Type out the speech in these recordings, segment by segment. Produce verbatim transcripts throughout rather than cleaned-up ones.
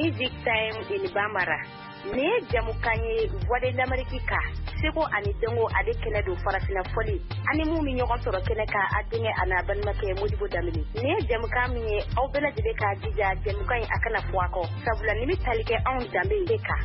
Music Time in Bamara. Ne jamukanye voix de l'Amérique ka. Seko ani dengo ade kene do farafina foli. Ani mu mi nyogon toro kene ka adenge ana banmake Modibo Damini. Ne jamuka mi au bela de ka dija jamuka akana fuako. Sabula nimi talike on dambe deka.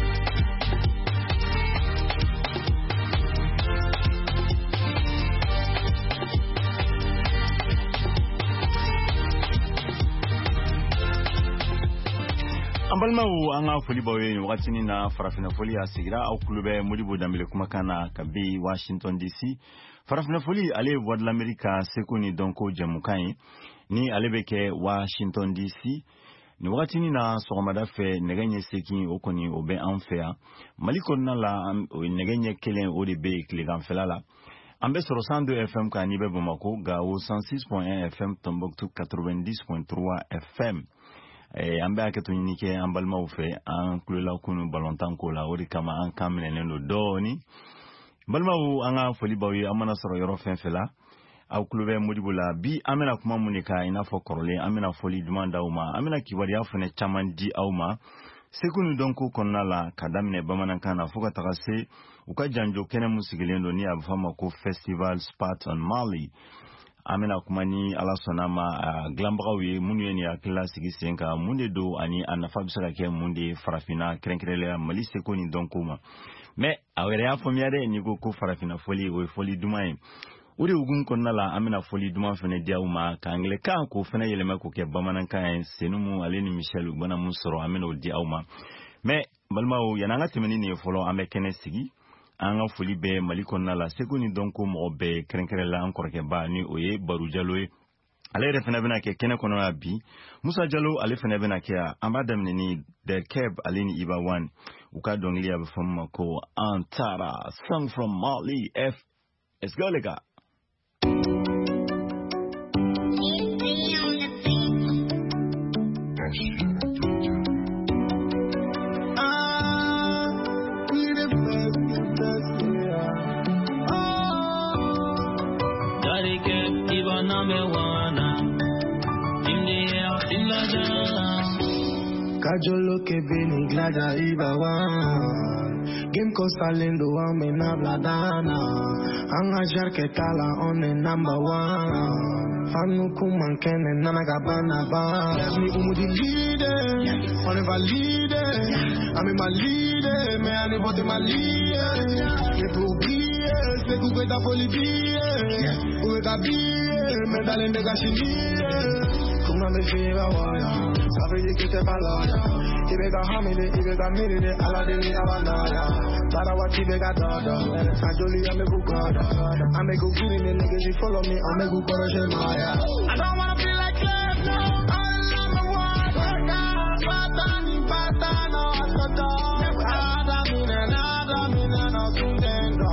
Ambalmau anga foli bawe wakati ni na farafina foli asigira au kulube Modibo Damile kumakana kabi Washington D C. Farafina foli ale voix de l'Amérique seko ni donko jamukai ni alebeke Washington D C. Ni wakati ni na sogamada fe negenye seki okoni obe anfea. Maliko na la negenye kelen odebe kligan felala. Ambe sur cent deux F M ka nibe Bamako ga au cent six point un F M Tombouctou quatre-vingt-dix point trois F M. Eh ambe aketunike ambalma ufe an kulela kunu balontanko la ori kama an kamene nendo doni balma u anga foli bawi amana soro yoro fenfela au kulube Modibo la bi amena kuma munika ina fo korole amena foli demanda uma amena kiwari afune chamandi auma sekunu donko konna la kadamne bamanan na fuka takase uka janjo kene musigilendo ni abfama ko festival spot on Mali. Amena kumani ala sonama uh, glambrawi munye ni akila sigi senka munde do ani anafabisaka ke munde farafina krenkrele malise koni donkuma me awere ya fomiade ni go ko farafina foli o foli dumai uri ugun konna la amena foli duma fene diauma ka angle ka ko fene yelema ko ke bamanan kan senumu aleni Michel bana musoro amena o diauma me balmawo yananga timeni ni folo amekene sigi anga foli be maliko nala segoni donko mo be krenkrela encore ke ba ni oye Baru Jallo ale refena bena ke kene kono abi Musa Jallo ale fena bena ke ambadam ni de keb alini iba one uka dongli ab from ko Antara song from Mali F let's go lega Kajolo ke beni glada ibawan Game ko salindo ame na bladana Anga jarke tala on est number one Fanu kuman kene nana gabana ba Mi umudi leader On est valide Ame ma leader Me ane vote ma leader Me pour briller C'est couper ta folie briller Pour ta bille Me dalen de gachini Kuma me fiba waya Sabe que te balaya Ibega hamile, ibega mirine Ala deni abanaya Tarawa tibega dada Ajoli ame bukada Ame go girine niggas you follow me Ame go koroje maya I don't wanna be like that no I love my water Patani patano Atata Ada mine nada mine no sundendo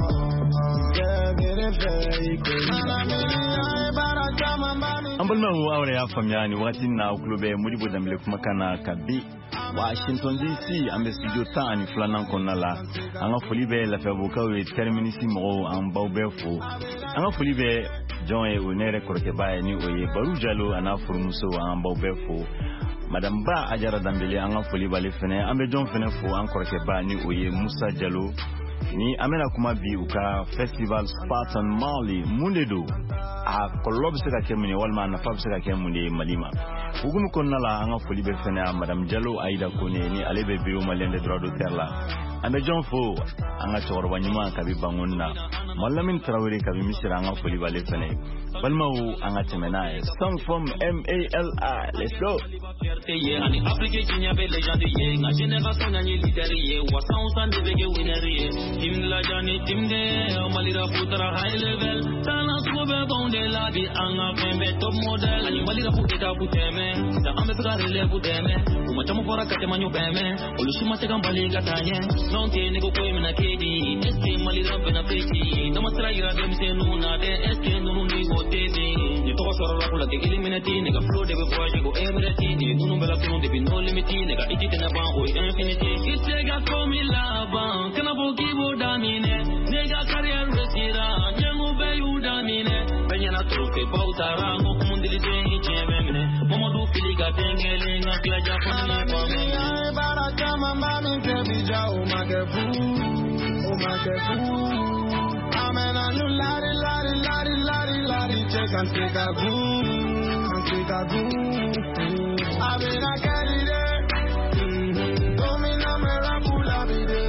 Yeah, mire fake Ana mine ay baraka mamani Ambalma u awre ya famyani wakati na ukulube Modibo Damile kumakana kabi Washington D C ambe studio tani flanan konala anga folibe la fabuka we terminisi mo an bawbefo anga folibe John e onere korke baye ni oye Baru Jallo ana furmuso an bawbefo Madame Ba Ajara Dambele anga foliba le fene ambe John fene fo an korke ba ni oye Musa Jallo ni amena kuma bi uka festival Spartan Mali mundedo a kolob sika kemuni walma na fab sika kemunde malima ugunu konna la anga foli be fena Madame Jallo Aida Kone ni alebe biro malende droit d'auteur la ande John fo anga chorba nyuma kabi bangonna Malamin Traoré kabi misira anga foli bale fene balmawu anga temena song from M A L I let's go ani Afrique kinya be legend ye nga génération nyi leader ye wasan san de bege winner ye tim la jani tim de malira putra high level tana sube bonde la di anga pembe top model ani malira puta puteme da ambe pegare le puteme uma chamo fora kate manyo beme olusuma te gambali gatanye non te nego ko imena kedi eske malira bena peti no masra ira dem te nuna de eske nunu ni hotedi ni to soro la kula ke eliminati nega flow de be projet go emirati ni nunu bela kuno de no limiti nega ikite na ban o infinity kitega komi la ban kana bo kibo damine nega career resira nyengu be yu damine benya na trofe bautara ngo kumundili de chememne momodu fili Africa tengele nga glaja fani kwa me. Bara kama mami tebija o makefu, o makefu. Amen anu lari lari lari lari lari check and take a boom, and take a boom. Abena keride, domina mera pula bide.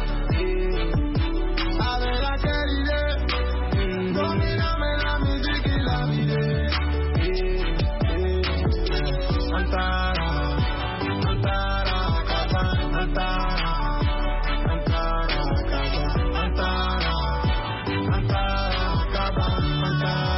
Abena keride, domina mera music la bide. Antara, antara, kaba, antara, antara, kaba, antara, antara, kaba, antara.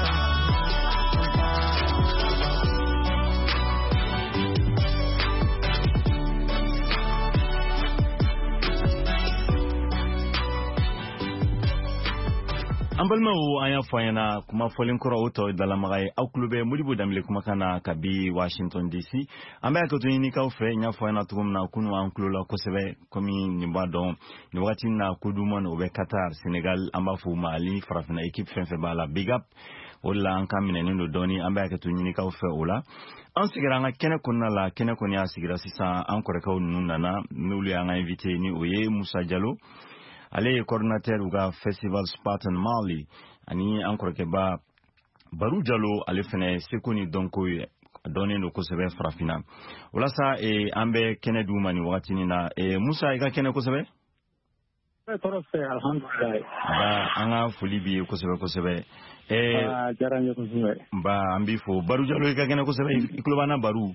Ambalmawo aya fayana kuma folin kura uto dalamagai au klube mudibu damile kuma kana kabi Washington D C amba yakoto ni ka fe nya fayana tugumna kunu an klula kosebe komi nimbado ni wakati na kudumon obe Qatar Senegal amba fu Mali farafina équipe fenfe bala big up wala an kamine nindo doni amba yakoto ni ka fe ola an sigira nga kene kunna la kene kunya sigira sisa an koreka nunana nulu ya nga invité ni oye Moussa Diallo ale coordinateur uga festival Spartan Mali ani encore ke ba Barou Diallo ale fene sekoni donko donné no kosebe frafina wala sa e ambe kene duma ni wakati ni na e Musa ika kene kosebe e torofe alhamdulillah ba anga fulibi kosebe kosebe e ah jaranya kosebe ba ambi fo Barou Diallo ika kene kosebe iklobana Barou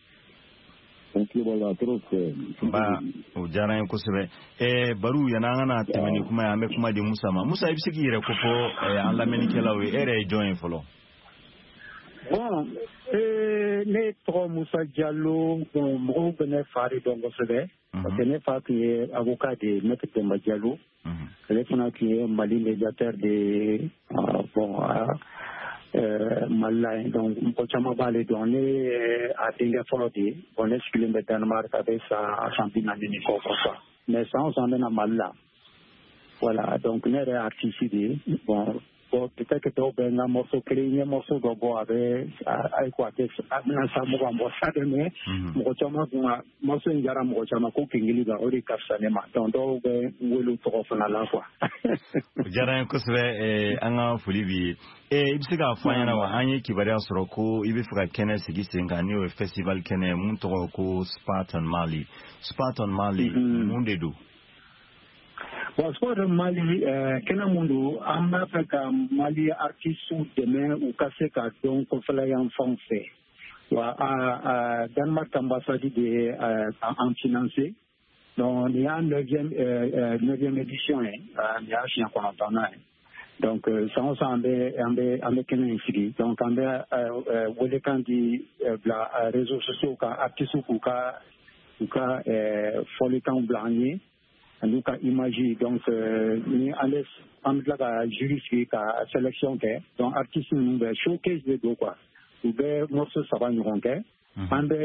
ba o jaran ko sebe e Barou yana ngana temeni kuma ya me kuma di Musa ma Musa ibisiki ire ko fo an la menike lawe ere join folo bon e ne to Moussa Diallo bon mo bene fari donc sebe parce que ne fa qui avocat de Maître Demba Diallo le fona qui est Mali médiateur de bon Euh, Malay donc Mpochama Balé donné à Dinga Folodi on est skillé de Danemark avec sa championnat de niveau quoi mais ça on s'en est à Malala voilà donc n'est artiste bon bon peut-être que tu as un morceau clé un morceau de bois avec avec quoi que ça me va moi ça demain Mpochama morceau ingara Mpochama ko kingili ga ori kapsane ma donc do be welu to fana la quoi jaran ko sebe anga fulibi e ibisiga fanya wa anye kibaria soroko ibe fuka kene sigisenga ni o festival kene muntu ko Spartan Mali Spartan Mali munde do bon Spartan Mali kena mundu amba faka Mali artiste demain ou kase ka donc ko fala yan français wa a Danemark ambassade de en financé donc il y a neuvième neuvième édition hein il y a chien qu'on entend donc ça on s'en est en est en est qu'un inscrit donc on est où les candidats la réseaux sociaux ka artistes ou ka ou ka folie quand blanc nous ka image donc ni allez en la jury qui ka sélection que donc artistes nous showcase de do quoi ou be morceau ça va nous ronquer ande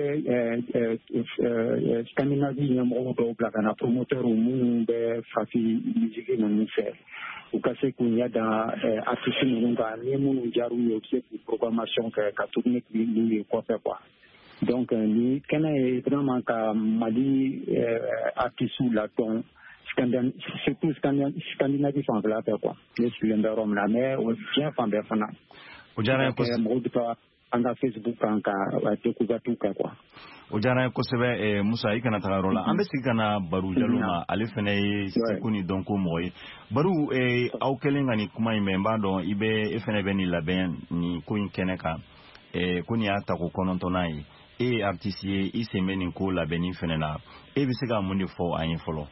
Scandinavie ni mo do blagana promoteur ou mu be fafi musique nous fait ou kase kunya da artiste nous ga ni mu jaru yo c'est pour programmation que ka tourner ni quoi faire quoi donc ni kana vraiment ka Mali artiste la ton Scandinavie surtout Scandinavie sans la faire quoi les cylindres Rome la mer ou bien fan de fana o jara ko anga Facebook anka découvert tout quoi o jara ko sebe e Musa ikana tagarola ambe sikana Barou Diallo ma ale fene sikuni donc moy Barou e au kelenga ni kuma imemba don ibe e fene beni laben ni ko inkeneka e kuni ata ko konontonai e artiste e semeni ko labeni fene na e bisika mundi fo ayin folo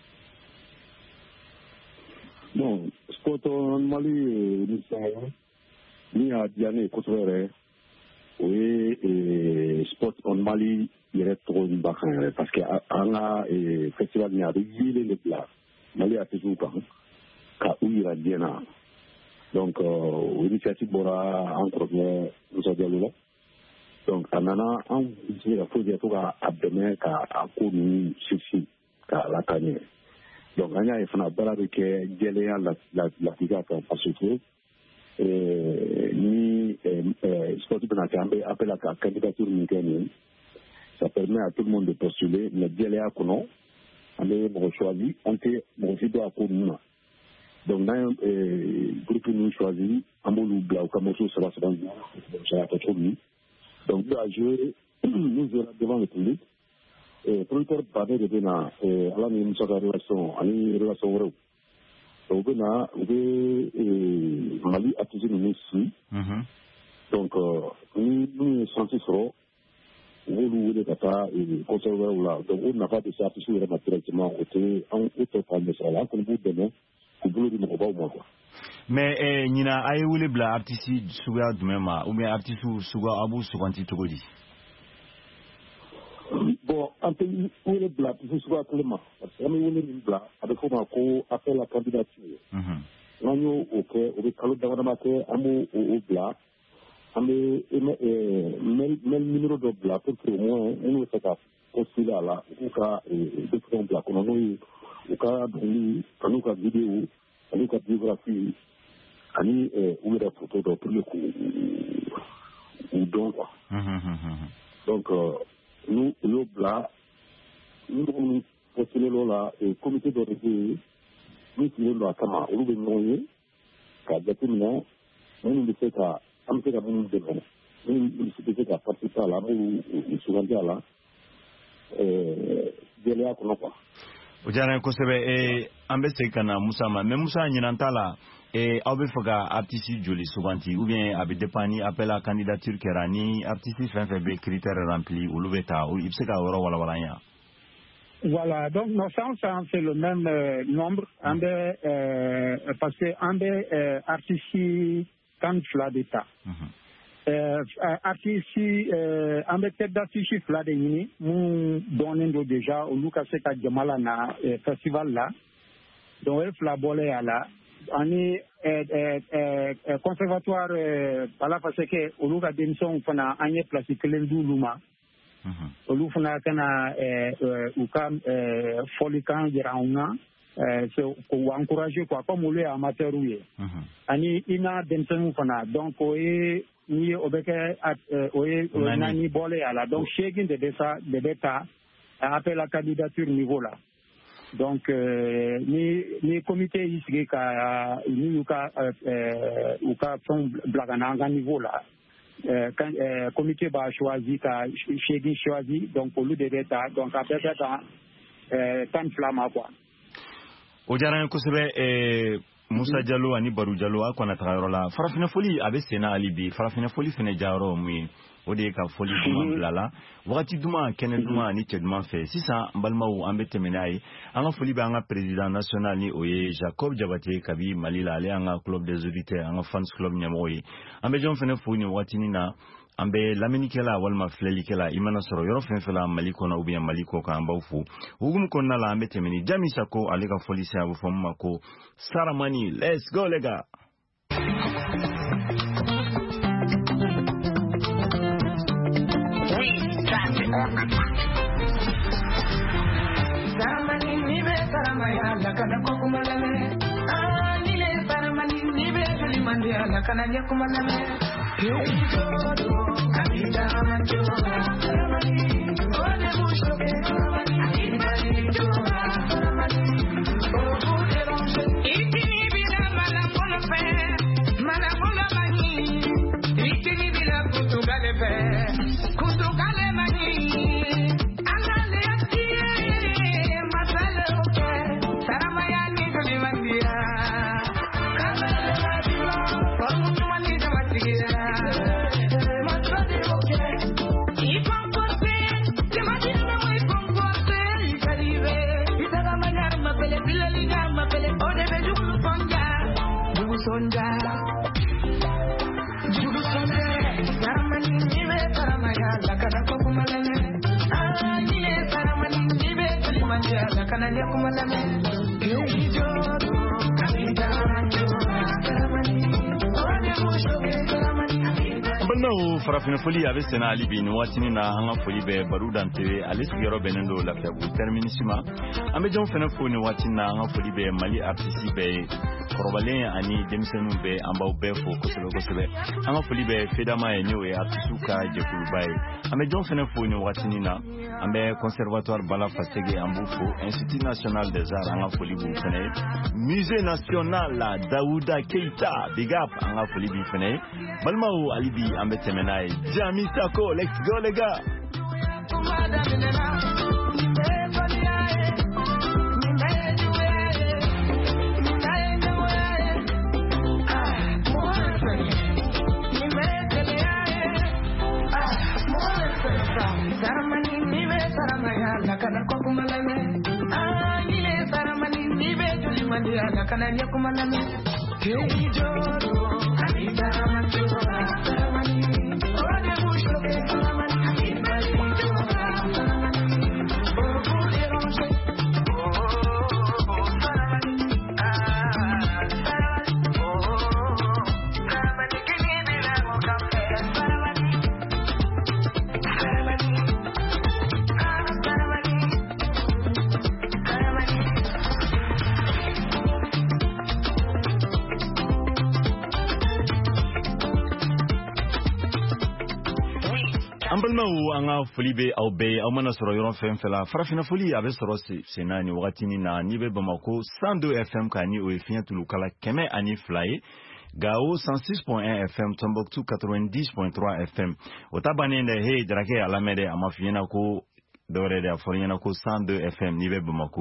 non Spartan Mali ni sai ni a diane ko tore oui et Spartan Mali il est trop bacán parce que anga e festival ni a rigile le plat Mali a toujours pas ka uira diana donc euh initiative bora entrepreneur nous a dialogué donc anana en c'est la faut dire tout à abdomen ka akonu succès ka la tanye donc anya ifana bala ke geleya la la la tiga ka pasuto eh ni eh sportif na kambe appela ka candidature ni kene ça permet à tout le monde de postuler, mais bien les accords, on est choisi, on est choisi à Kouruna. Donc, dans le groupe nous choisi, on est choisi, au Camoso, ça va se rendre, ça va être trop mieux. Donc, nous avons joué, nous sommes devant le public. Et pour le temps, parler de Bénin, à la même relation, à une relation vraie. Donc, Bénin, on Mali a toujours une mission. Donc, nous nous sommes sensibles. Nous les Qatar et conservateurs là. Donc, on n'a pas de ça sur le directement côté en autre forme de ça là. Comme vous donnez, vous voulez dire qu'on va au moins quoi. Mais ni na ayi wule bla artiste suga dumema ou bien artiste suga abu suganti togodi. Bon, en pays où les bla artiste suga clément. Parce que on est une bla avec comment qu'on appelle la candidature. Mhm. Nanyo ok, on est calé dans la matière amu au bla. Mais le numéro de bla pour que au moins on fait ça aussi là là ou cas de prendre bla qu'on a eu ou cas de quand nous cas vidéo quand nous cas biographie ani ou les photos de pour le coup ou donc quoi donc nous le bla nous nous postuler là et comité de régie nous qui nous la kama ou le noyer car déterminant nous nous fait ça am se ka mun de ko ni se ka participer la mu souvent là euh dele ya ko ko o jara ko sebe e ambe se kana Musa ma mais Musa nyinanta la e awbe faga artiste joli soubanti ou bien abi dépani appel à candidature kerani artiste fin fait be critères remplis ou lubeta ou ibseka woro wala wala nya. Voilà, donc nos chances c'est le même euh, nombre ambe euh, parce que ambe euh, artiste kan fila de ta artiste an bɛ tête d'affiche fila de ɲini mun dɔnnen don déjà olu ka se ka jama la na festival la donc o ye fila bɔlen a la ani conservatoire bala faseke olu ka denmisɛnw fana an ye place kelen di olu ma olu fana kana u ka fɔlikan jira anw na ko encourager quoi comme olu ye amateur ye ani ina denmisɛnninw fana donc o ye ni o bɛ kɛ o ye naani bɔlen a la donc seegin de bɛ sa de bɛ ta appel à candidature niveau la donc ni ni comité y'i sigi ka ni y'u ka u ka fɛnw bila ka na an ka niveau la comité b'a choisi ka seegin choisi donc olu de bɛ ta donc a bɛɛ bɛ ta tan fila ma quoi. O diyara n ye kosɛbɛ Musa Jallo ani Baru Jallo a kɔnna taga yɔrɔ la farafina foli a bɛ sen na hali bi farafina foli fɛnɛ jayɔrɔ mun ye o de ye ka foli duman bila la wagati duman kɛnɛ duman ani cɛ duman fɛ sisan n balimaw an bɛ tɛmɛ n'a ye an ka foli bɛ an ka président national ni o ye Jacob Jabate kabi Mali la ale an ka club des auditeurs an ka fans club ɲɛmɔgɔ ye an bɛ jɔn fɛnɛ fo nin wagatinin na an bɛ lamɛnnikɛla walima filɛlikɛla i mana sɔrɔ yɔrɔ fɛn fɛn la Mali kɔnɔ ou bien Mali kɔ kan an b'aw fo hukumu kɔnɔna la an bɛ tɛmɛ ni Jami Sako ale ka foli se a bɛ fɔ min ma ko Saramani let's go les gars. Saramani ni be saramaya la kana ko kumalame ah ni le saramani ni be salimandi la kana nya kumalame yo todo kamida manjo saramani ole musho ke saramani ni bali jo saramani o de longe itini bila mala kono fe mala kono mani itini bila kutu gale fe kutu gale mani angale atie masale oke saramaya ni salimandi kamala radio formu mani jamatigira Sonja, Jugu Sonja, Saramani nibe saramaya la kana ko kumalame. Ah, nibe saramani nibe salimanja la kana nya kumalame. Yo joro, kamida jo, saramani, ode musho ke saramani. Balmaw farafina foli a bɛ sɛnɛ hali bi nin waatinin na an ka foli bɛ Baru Dante ale sigiyɔrɔ bɛnnen don Lafiyabugu terminus ma an bɛ jɔn fana fo nin waatinin na an ka foli bɛ Mali artiste bɛɛ kɔrɔbalen ani denmisɛnninw bɛɛ an b'aw bɛɛ fo kosɛbɛ kosɛbɛ an ka foli bɛ Fedama ye n'o ye artiste ka jɛkuluba ye an bɛ jɔn fana fo nin waatinin na an bɛ conservatoire Bala Faseke an b'u fo Institut National des Arts an ka foli b'u fana ye Musée National la Daouda Keita big up an ka foli b'i fana ye balimaw hali bi an bɛ tɛmɛ n'a ye Jami Sako let's go les gars. Ambalmaou an ka foli bɛ aw bɛɛ ye aw mana sɔrɔ yɔrɔ fɛn fɛn la farafina foli a bɛ sɔrɔ senna ni wagatinin na n'i bɛ Bamako cent deux F M kan ni o ye fiɲɛ tulu kala kɛmɛ ani fila ye Gao cent six point un F M Tombouctou quatre-vingt-dix point trois F M o ta bannen dɛ hey Darake a lamɛn dɛ a ma f'i ɲɛna ko dɔwɛrɛ de a fɔra ɲɛna ko cent deux F M n'i bɛ Bamako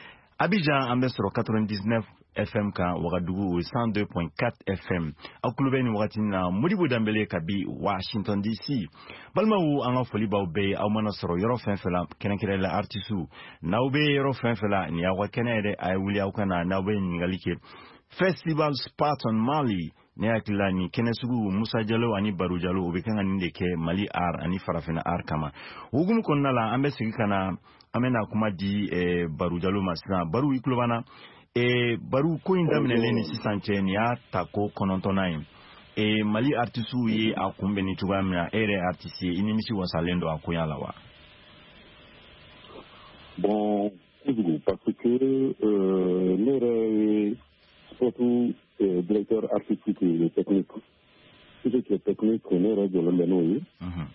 Abidjan an bɛ sɔrɔ quatre-vingt-dix-neuf F M kan Ouagadougou o cent deux point quatre F M aw tulo bɛ nin wagatinin na Modibo Dambele kabi Washington D C balimaw an ka foli b'aw bɛɛ aw mana sɔrɔ yɔrɔ fɛn fɛn la kɛrɛnkɛrɛnnen la artistu n'aw bɛ yɔrɔ fɛn fɛn la nin y'aw ka kɛnɛ yɛrɛ a ye wuli aw ka na n'aw bɛ ɲininkali kɛ Festival Spot on Mali ne hakili la nin kɛnɛ sugu Musa Jalo ani Baru Jalo o bɛ kan ka nin de kɛ Mali art ani farafina art kama hukumu kɔnɔna la an bɛ segin ka na an bɛ na kuma di Baru Jalo ma sisan Baru i tulo b'an na Baru ko in daminɛlen ni sisan cɛ nin y'a ta ko kɔnɔntɔnnan ye Mali artistuw ye a kunbɛn ni cogoya min na e yɛrɛ artiste ye i nimisi wasalen don a koya la wa? Bon, kojugu parce que euh, ne yɛrɛ surtout euh, directeur artistique et technique tout ce qui est technique ne yɛrɛ jɔlen bɛ n'o ye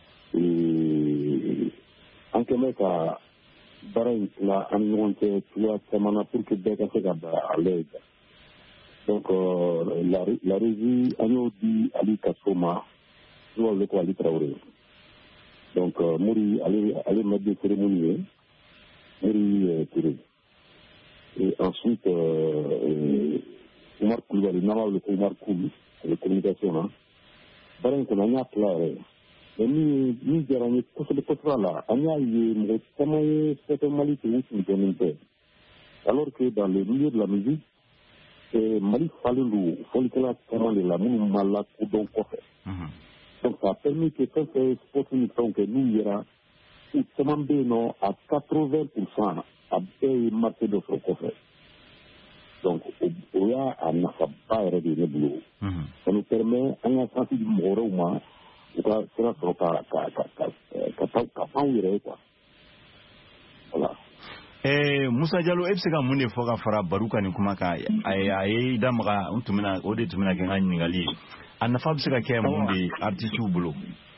an kɛmɛ ka baara in tila an ni ɲɔgɔn cɛ cogoya caman na pour que bɛɛ ka se ka bila à l'aise donc euh, la, la régie an y'o di Ali Kaso ma n'o wele ko Ali Traoré donc euh, Mori ale ale maître de cérémonie ye Mori euh, Touré et ensuite euh, euh, Omar Koulibaly n'an b'a wele ko Omar Koul de communication na baara in kɔnɔ an y'a tila yɛrɛ mais min min diyara n ye kosɛbɛ kosɛbɛ la an y'a ye mɔgɔ caman ye fɛn Mali tun tun dɔnnen tɛ alors que dans le milieu de la musique eh, Mali falen don fɔlikɛla caman de la minnu ma lakodɔn kɔfɛ donc ça a permis que fɛn fɛn sport ni fɛnw kɛ n'u yera u caman bɛ yen nɔ à quatre-vingts pour cent a bɛɛ ye marché dɔ sɔrɔ kɔfɛ donc o y'a a nafaba yɛrɛ de ye ne bolo ça nous permet an ka sansi di mɔgɔ wɛrɛw ma u ka sira sɔrɔ ka ka ka ka ka ka panw yɛrɛ ye quoi voilà. Eh, Musa Jalo e bɛ se ka mun de fɔ ka fara Baru ka nin kuma kan a ye a ye da maga n tun bɛna o de tun bɛna kɛ n ka ɲininkali ye a nafa bɛ se ka kɛ mun de ye artistuw bolo.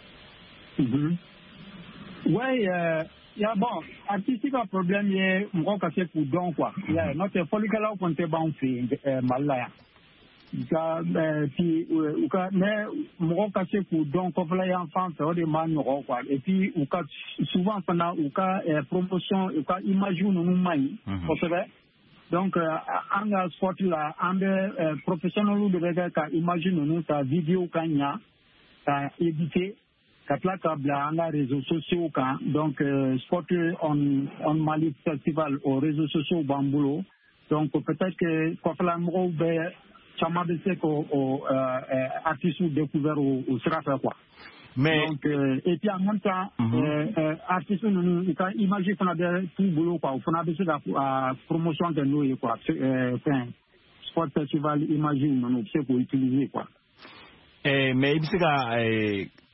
Ouais, euh, ya bon, artistique ka problème ye mɔgɔ ka se k'u dɔn quoi. Ya n'o tɛ fɔlikɛlaw kɔni tɛ b'anw fɛ yen Mali la yan. Ka puis u ka mais mɔgɔ ka se k'u dɔn kɔfɛla yan fan fɛ o de ma nɔgɔn quoi. Et puis u ka souvent fana u ka promotion u ka image ninnu man ɲi kosɛbɛ. Donc an ka sport la an bɛ professionnels de bɛ kɛ ka image ninnu ta vidéo ka ɲa ka éditer ka tila ka bila an ka réseaux sociaux kan donc euh, sport on on Mali festival aux réseaux sociaux b'an bolo donc peut-être que kɔfɛla mɔgɔw bɛ caman bɛ se k'o artistes découvert au sira fɛ quoi. Mais donc euh, et puis en même temps artistes ninnu u ka image fana bɛ t'u bolo quoi o fana bɛ se ka promotion kɛ n'o ye quoi fɛn sport festival image ninnu u bɛ se k'o utiliser quoi. Mais i bɛ se ka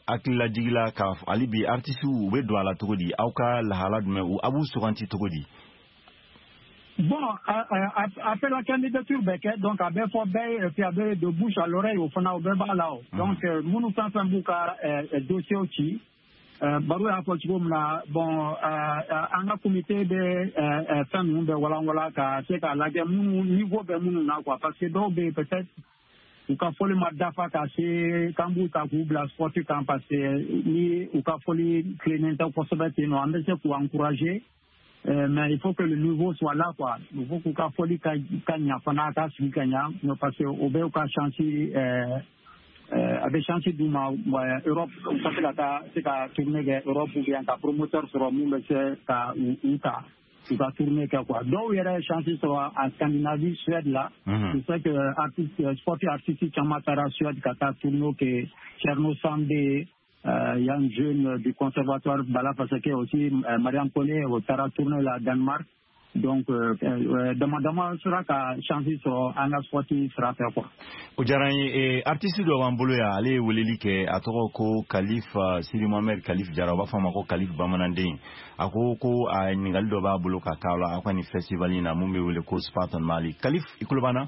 akila jigila ka ali bi artiste u be do ala togodi awka la halad me ou abu sokanti togodi. Bon, après la candidature, donc à Béfobé, et puis à de bouche à l'oreille au fond au Bébalao. Donc, nous nous sommes un bouquin dossier aussi. Barou a fait bon, on a comité de femmes de Walangala, c'est qu'à la guerre, niveau de mon quoi, parce que donc peut-être, ou qu'a fallu madafa casser, Kambou Kabou, la sportive quand passé, ni ou qu'a fallu créer une possibilité, nous en pour encourager. Euh, mais il faut que le niveau soit là, quoi. Il faut qu'on folie Kanya, Fanaka, Kanya, parce qu'au Béo ka chanté, avec chanté d'Ouma, Europe, ça fait la c'est qu'à tourner Europe ou bien qu'à promoteur sur le monde, c'est qu'à Outa, qui va tourner quoi. Donc, il y a chanté sur en Scandinavie, Suède là. C'est ça que artiste, sportif artistique, Chamatara, Suède, qui a tourné, que Cherno Sandé, il euh, y a un jeune du conservatoire Bala Faseke aussi, euh, Mariam Kone, au Tara tourné la Danemark. Donc, demandement sera qu'à changer sur un sportif sera fait quoi. Ojarani, artiste de Wambolo ya ale weleli ke atoko ko Kalif Sidi Mohamed Kalif Jaraba fama ko Kalif Bamanande. Ako ko a ningali do ba bolo ka kala akwa ni festival ina mumbe wele ko Spartan Mali. Kalif ikulubana?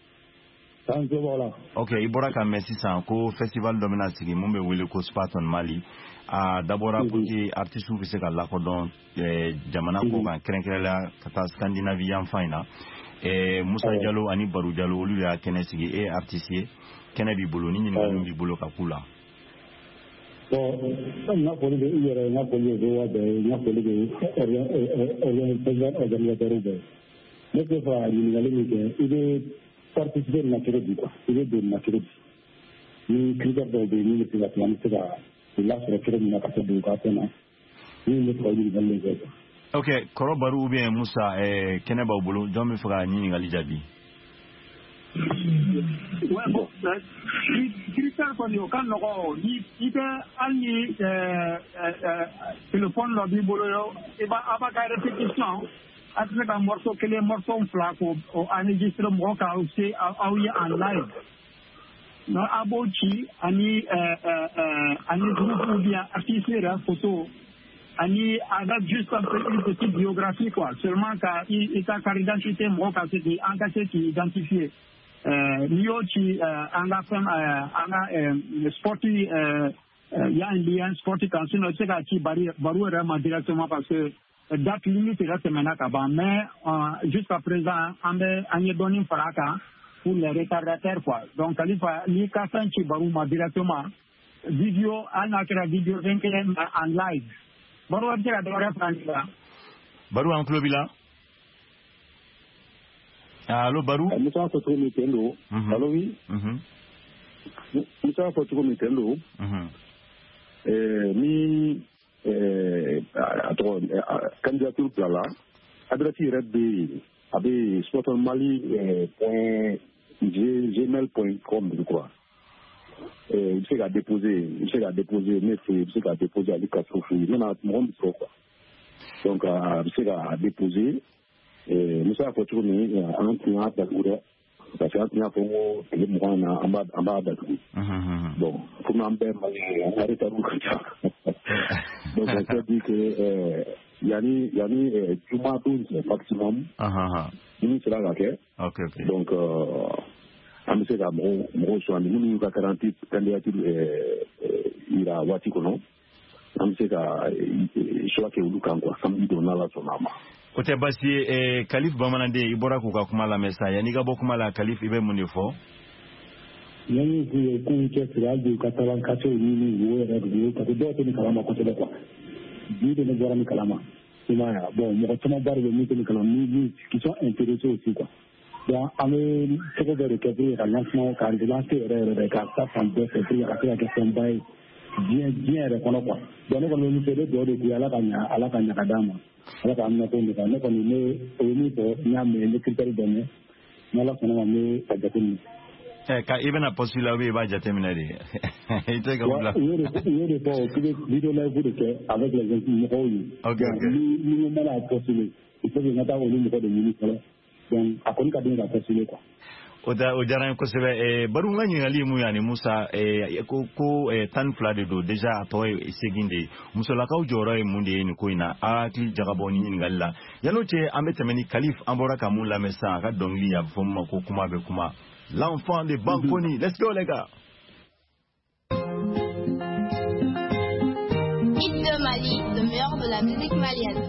Ok, ibora ka merci san ko festival domina sigi mumbe wele ko Spartan Mali. Ah, d'abord pour que artiste ou se kala ko don jamana ko kan krenkrela kata Scandinavian fina. Eh Musa Diallo ani Barou Diallo olu ya kene sigi e artiste kene bi bolo ni ni bi bolo ka kula. Bon, na poli de yere na poli de wa de na poli de organisateur organisateur de. Mais que fa ni ngale ni ke ide participer na kere di quoi. Ide de na kere. Ni critère de de ni de la plan c'est là là sur kere ni na ka de ka tena. Ni le travail de les Ok, Koro Barou ou bien Moussa et Keneba Obolo, John me fera ni ngali jabi. Ouais, bon, critère qu'on y a, quand on dit, il y a un téléphone lobby bolo, et bah, à la répétition, à ce qu'un morceau, que les morceaux flaques, ou enregistré le mot à aussi, à ouïe en live. Non, à Bochi, ani, ani groupe ou bien affiché la photo. Ani a juste un peu une petite biographie quoi. Seulement quand il est à carte d'identité, moi quand c'est en cas c'est identifié. Nio qui en a fait en a sportif, il y a un lien sportif quand c'est notre cas qui barre barre vraiment directement parce que date limite reste maintenant qu'avant. Mais jusqu'à présent on a on a donné une fracas pour les retardataires quoi. Donc il faut ni qu'à faire qui barre directement vidéo on a créé vidéo en live. Baru abjad ada orang Fransa. Baru ang klubila. Allô Baru. Musa ko to mitendo. Allô oui. Mhm. Musa ko to mitendo. Mhm. Eh mi eh ato candidature plala. Adresse rebbe abe Spartan Mali point gmail point com je crois. Euh, il s'est à déposer, il s'est à déposer, mais c'est, il s'est à déposer à l'Ukraine. Maintenant, mon quoi. Donc, il s'est à déposer, et nous avons fait tourner un client d'Agoura, parce qu'un client pour moi, il est mort en bas, en bas d'Agoura. Bon, comme on a arrêté à l'Ukraine. Donc, on s'est dit que, yani, yani, tout le monde, c'est maximum. Nous, c'est là, ok. Donc, euh, an bɛ se ka mɔgɔw mɔgɔw sɔrɔ minnu y'u ka garanti candidature yira waati kɔnɔ an bɛ se ka choix kɛ olu kan quoi samedi don n'Ala sɔnna a ma. O tɛ baasi ye Kalif Bamananden i bɔra k'u ka kuma lamɛn sa yanni i ka bɔ kuma la Kalif i bɛ mun de fɔ. yanni k'u ye kow cɛsiri hali bi u ka taabolo kasiw ɲini o yɛrɛ de ye parce que dɔw tɛ nin kalama kosɛbɛ quoi bi de ne bɔra nin kalama i m'a ye bon mɔgɔ camanba de bɛ min tɛ nin kalama ni qui sont intéressés aussi quoi. Donc, on est très bien récupéré à lancement, car il a fait erreur, car ça, ça me fait faire la question bail bien, bien répondre quoi. Donc, on nous fait le dos de Guyana à la Kanyakadama, à la Kanyakadama, donc on est au niveau, il y a les critères donnés, on a amené à Jatimine. Eh, quand il vient à postuler, il va Jatimine. Il était comme là. Il y a des fois, il y a des vidéos là, vous le avec les gens. Ok, ok. Nous, nous, on a postulé. Il faut que nous avons au niveau de ministre. Donc, à quoi nous avons postulé quoi. Oda ojaran ko sebe e baru ngani ngali mu yani Musa e ko ko tan fla de do deja to e seginde Musa la ka ujoro e munde ni ko ina a ti jagabo ni ngalla yano che ambete meni Khalif ambora ka mu la mesa ka dongli ya fomma ko kuma be kuma l'enfant de Bankoni. Let's go les gars. Hit de Mali, le meilleur de la musique malienne.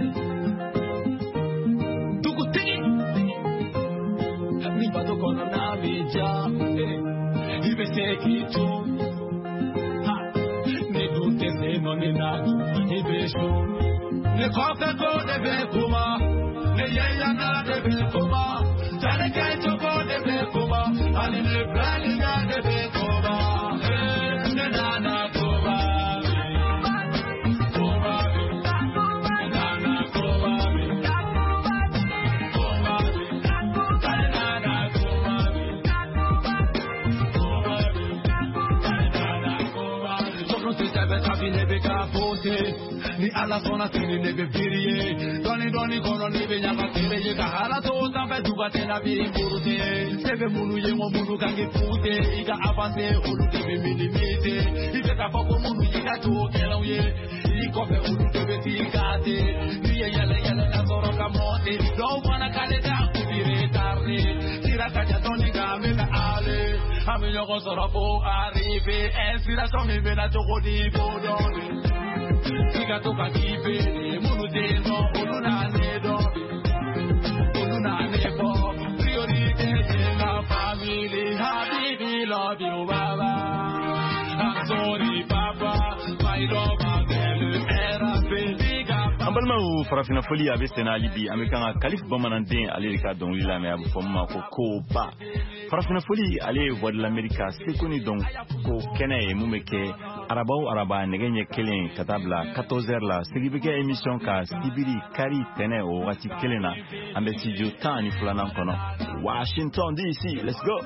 Bado kono na meja, ibe seki tu. Ne dute se no ne na ibe shu. Ne kofe ko de be kuma, ne yeya na de be kuma. Jane kai to ko de be kuma, ali ne brali na de be kuma. Ne na na kuma. Ni ala sona tini nebe viriye Doni doni kono nibe nyaka tere ye kahara to tampe duga tena bi imburute Sebe munu ye mo munu kange pute Ika avance ulu tebe minimite Ibe kapoko munu yika tuokela uye Iko fe ulu tebe tikate Niye yele yele na zoro kamote Don't wanna kale da kutire tarde Tira kaja doni kame ka ale Ami yoko soro po arrive Inspiration mi vena choko di bodone Siga toka kibe, munu dezo, unu na nedo, unu na nebo. Priorité de la famille, habibi, love you, baba. I'm sorry, papa, my love, I'm R P, big up. Ambalma u farafina foli abe sena alibi amekanga Khalif Bamananden alirika don lila me abu fomma ko ko ba farafina foli ale voix de l'Amérique c'est connu donc ko kene mumeke arabao araba negenye kelen katabla quatorze heures la sigibike émission ka sibiri kari tene o wati kelena ambe studio tani fulana kono Washington D C. Let's go.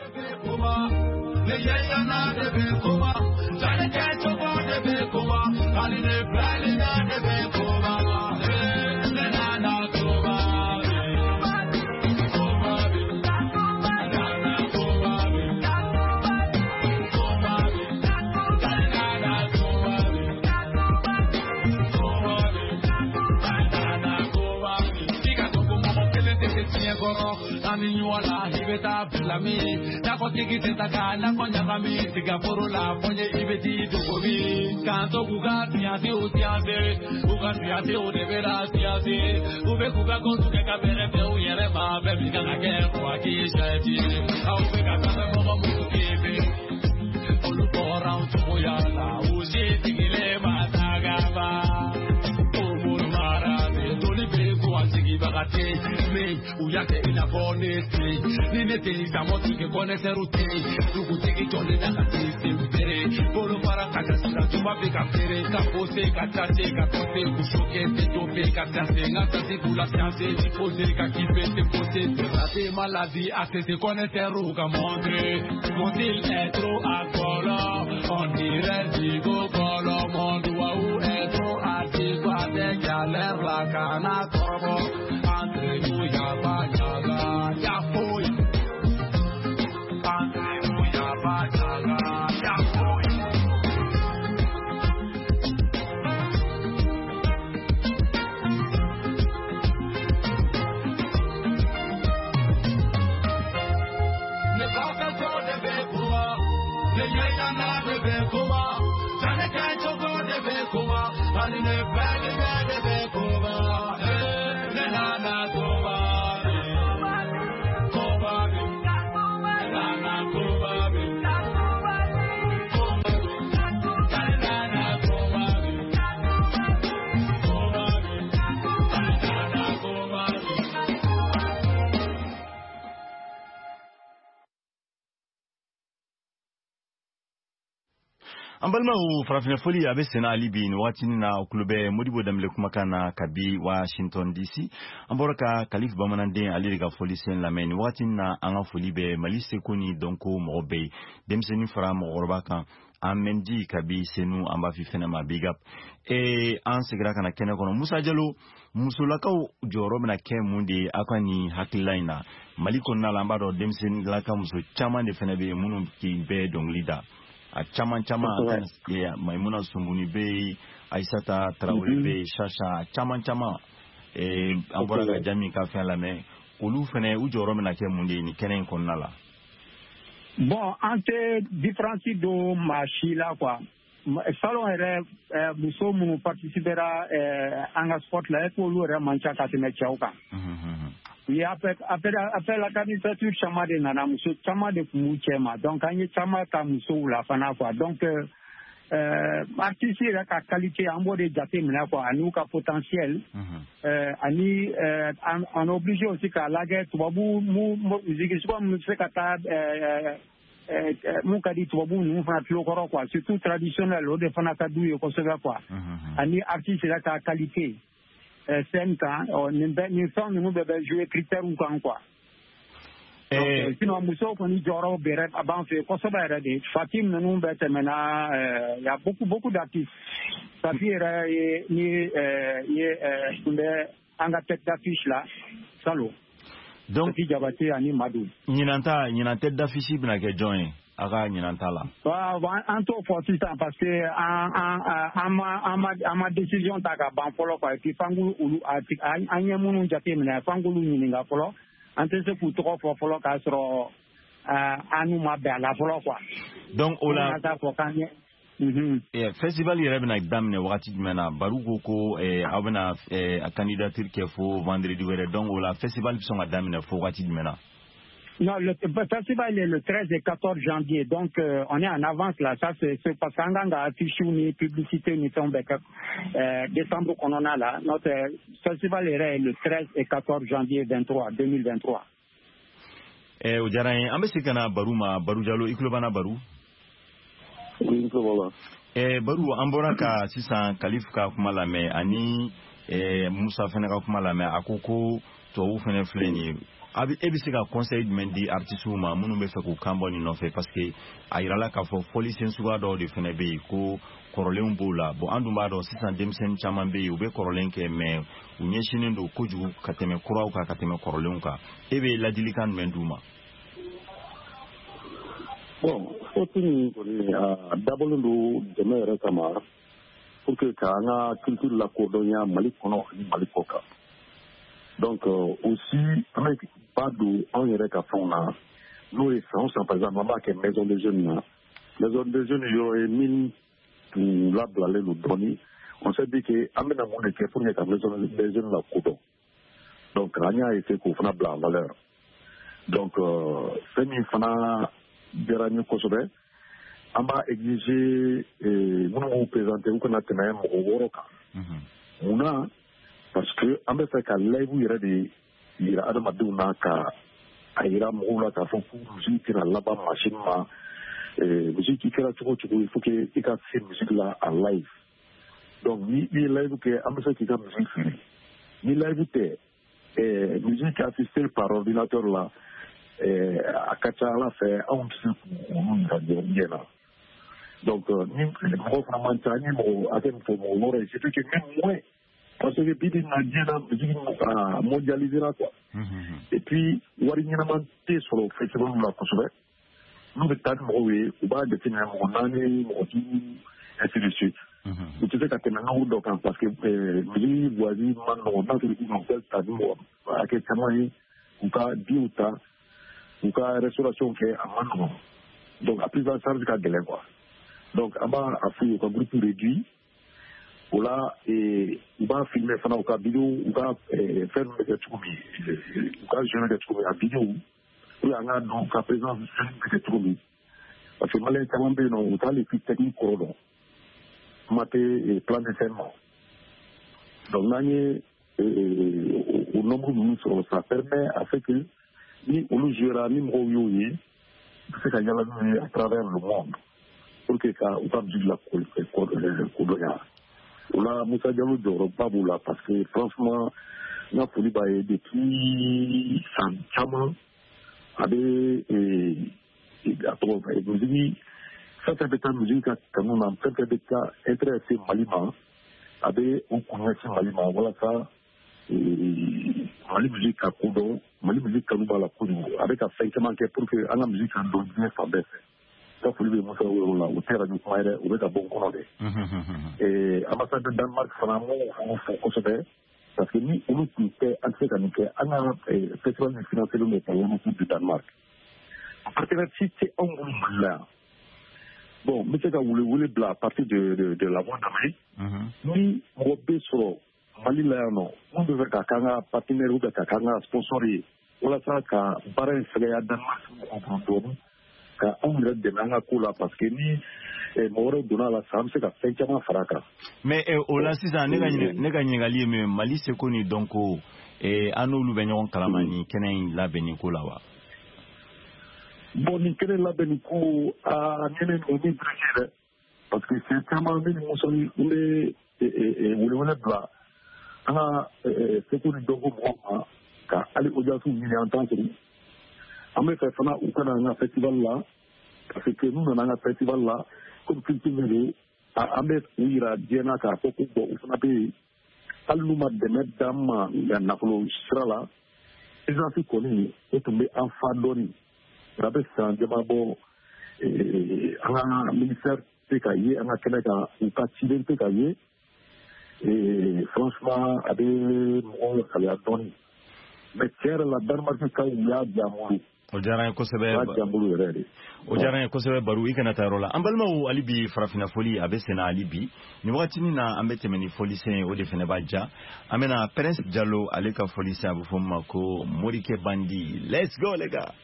Ani wala hibeta blami na ko tigi teta na ko nyagami tiga la fonye ibeti dogobi kanto kuga tiade o tiade kuga tiade o devera tiade ube kuga kontu ke kabere pe o yere ma be mi kana ke kwa ki shati au be ka ta mo mo kebe olu ko round to yala o je tigile ma tagaba o mo mara de toli be ko antigi bagate me u yake ina bonete ni ne te estamos que con ese routine tu kutiki tole na katiste mbere polo para kakasira tuba be kapere kapose katate kapote kushoke te tope katase ngata si kula science di pose ka kipe te pose la te maladie a te connaître ruga mondre montil est trop alcoolo on dirait digo colo mondo ou est trop altivo avec l'air la cana torbo entre nous ya bañaga ya foi entre nous ya bañaga ya foi ne pasa todo de Becuma ne llega nada de Becuma sale que hay choco de Becuma ali ne pega de Becuma ne nada toba toba nana toba Ambalma u farafina foli abe sena alibi ni watini na ukulube modibo damile kumakana kabi Washington D C. Amboraka Khalif Bamananden aliriga foli sen lameni watini na anga foli be malise koni donko mobe demseni fara mo orbakan Amendi Kabi Senu Amba Fifenema Big Up et an segira kana kene kono Musa Diallo musulakaw joro bena ke mundi akani hakilaina maliko na lamba do demsen laka muso chama de fene be munu ki be dong leader a chama chama ya Maimuna Sumbuni be Aisata Traoré be Chacha chama chama e ambora ga jami ka fe la me olu fene u joro bena ke mundi ni kenen konnala. Bon, entre différences de machila quoi. Salon ere muso mu participera en un sport là pour le mancha katime chauka. Il appelle appelle appelle la candidature chama de nana muso chama de muchema. Donc anye chama ka muso la fana quoi. Donc euh artiste la ka qualité en mode de jate mena quoi, anu ka potentiel. Euh ani on obligé aussi ka lague tubabu mu musique soit musique kata mon kadi tubabu nous fana tulokoro quoi, surtout traditionnel o de fana kadu yo ko sega quoi. Ani artiste la ka qualité euh cinq ans on ni son nous bebe jouer critère ou quoi. Et sinon muso ko ni joro bere avant fait ko seba era de Fatim nous bete mena il y a beaucoup beaucoup d'artistes. Safira et ni et tunde anga tête d'affiche là salo. Donc il y a ani Madou. Ninanta ninanta tête d'affiche bina ke join aga ninanta la. Wa en tout forty ans parce que en en en ma en ma décision ta ka ban polo ko ti fangulu ulu ati anya munu jate mena fangulu ni nga polo ante se ku to fo polo ka sro anu ma be la polo quoi. Donc ola ta ko kanye. Mhm. Et festival yere bina damne wakati mena barugo ko e abena a candidature ke fo vendredi were donc ola festival sont à damne fo wakati mena. Non, le festival est le treize et quatorze janvier, donc euh, on est en avance là. Ça c'est parce qu'on a affiché une publicité, une euh, décembre qu'on en a là. Notre euh, festival est le treize et quatorze janvier vingt-trois, deux mille vingt-trois. Eh, au diarain, ambesikana baruma baru jalo iklobana baru. Oui, voilà. Eh, baru amboraka sisan kalif ka kuma lame ani eh Musa fene ka kuma lame akoko to fene fleni. Abi ebisika conseil men di artiste ma munu be fe ko kamboni no fe parce que ayirala ka fo police nsuga do de fene be ko korolen bola bo anduma do sisan demsen chaman be ube korolen ke me unyeshinin do koju kateme kuraw ka kateme korolen ka ebe ladilikan men duma. Bon, Otini, d'abord, nous devons réclamer pour que la culture de la Cordonia, Malikono et Malikoka. Donc, aussi, avec pas de en Yereka Fona, nous, essence, par exemple, maman qui est maison de jeunes, maison de jeunes, il y aurait mille pour la blaler le donner. On s'est dit que, amène à mon équipe pour la maison de jeunes la Cordo. Donc, Rania a été qu'on fait la valeur. Donc, c'est une fana. Berani Kosobe, on va exiger nous nous présenter ou qu'on a tenu un woroka. On a parce que on va faire qu'à l'aide où il y a des il y a des madonna ka aïra moula ka font pour musique na là-bas machine ma musique qui fait la tout il faut que il y a cette musique là en live. Donc ni ni live que on va faire qu'il y a musique ni live te musique assistée par ordinateur là. À Kachala fait un petit peu donc nous vraiment tani mo atem fo mo lore c'est que même moi parce que bidi na dina bidi à mondialiser là quoi et puis wari nyina man te sur le festival la kosobe nous de tan mo we ou ba de tina mo nani mo tu ainsi de suite tu sais que maintenant donc parce que bidi voisin man no dans tout le monde ça dit mo à quel moment ou pas biuta ou ka restauration qui est à Manon. Donc, à plus de charge qu'à Guélé, quoi. Donc, à bas, à fouiller un groupe réduit, ou là, et, ou va filmer, ou ka vidéo, ou ka faire des troubles, ou ka gérer des troubles à vidéo, ou là, on a donc, à présent, des troubles. Parce que, malin, quand même, non, ou ta l'équipe technique, cordon. Maté, et plan d'enseignement. Donc, là, au nombre de ministres, ça permet à ce que, ni on jouera ni mouillé c'est qu'il y a à travers le monde pour que ça ou pas de la Cordonia ou là Moussa Diallo de pas là parce que franchement n'a pas eu depuis sans chama avec et à trouver musique fɛn fɛn bɛ taa musique ka kanu na fɛn fɛn bɛ taa intéressé Mali ma a bɛ u kun ɲɛsin Mali ma walasa Mali musique ka kodɔn Mali musique kanu b'a la kojugu a bɛ ka fɛn caman kɛ pour que an ka musique ka dɔn diɲɛ fan bɛɛ fɛ ka foli bɛ Musa yɔrɔ la o tɛ radio kuma ye dɛ o bɛ ka bɔ n kɔnɔ dɛ ambassade de Danemark fana m'o fɔ kosɛbɛ parce que ni olu tun tɛ an tɛ se ka nin kɛ an ka festival min financé len par l'Ambassade du Danemark partenaire tɛ anw bolo Mali la yan bon n bɛ se ka welewele bila à partir de de de la voix d'Amérique ni mɔgɔ bɛ sɔrɔ Mali la yan nɔ mun bɛ fɛ ka k'an ka partenaire ou bien ka k'an ka sponsor ye walasa ka baara in fɛgɛya Danemark mɔgɔw bolo dɔɔnin ka anw yɛrɛ dɛmɛ an ka ko la parce que ni mɔgɔ wɛrɛw donna la sa an bɛ se ka fɛn caman fara a kan. mais o la sisan ne ka ne ka ɲininkali ye min Mali seko ni dɔnko an n'olu bɛ ɲɔgɔn kalama ni kɛnɛ in labɛnni ko la wa. bon nin kɛnɛ labɛnni ko aa ne ne o min dirige dɛ parce que fɛn caman bɛ nin muso n bɛ welewele bila an ka seko ni dɔnko mɔgɔw ma ka hali audience ɲini an t'an sɔrɔ an bɛ fɛ fana u kana an ka festival la parce que n'u nana an ka festival la comme culture min don an bɛ u yira diɲɛ na k'a fɔ ko bon u fana bɛ yen hali n'u ma dɛmɛ d'an ma nafolo sira la présidence kɔni o tun bɛ an fa dɔɔnin a bɛ san caman bɔ an ka ministère tɛ ka ye an ka kɛnɛ kan u ka ciden tɛ ka ye franchement a bɛ mɔgɔw saliya dɔɔnin mais tiɲɛ yɛrɛ la Danemark ka u y'a diya n bolo. o diyara n ye kosɛbɛ o diyara n ye kosɛbɛ Baru i kana taa yɔrɔ la an balimaw hali bi farafinna foli a bɛ senna hali bi nin wagatinin na an bɛ tɛmɛ ni folisɛn ye o de fana b'a ja an bɛna Prince Jalo ale ka folisɛn a bɛ fɔ min ma ko Morikɛ Bandi let's go les gars.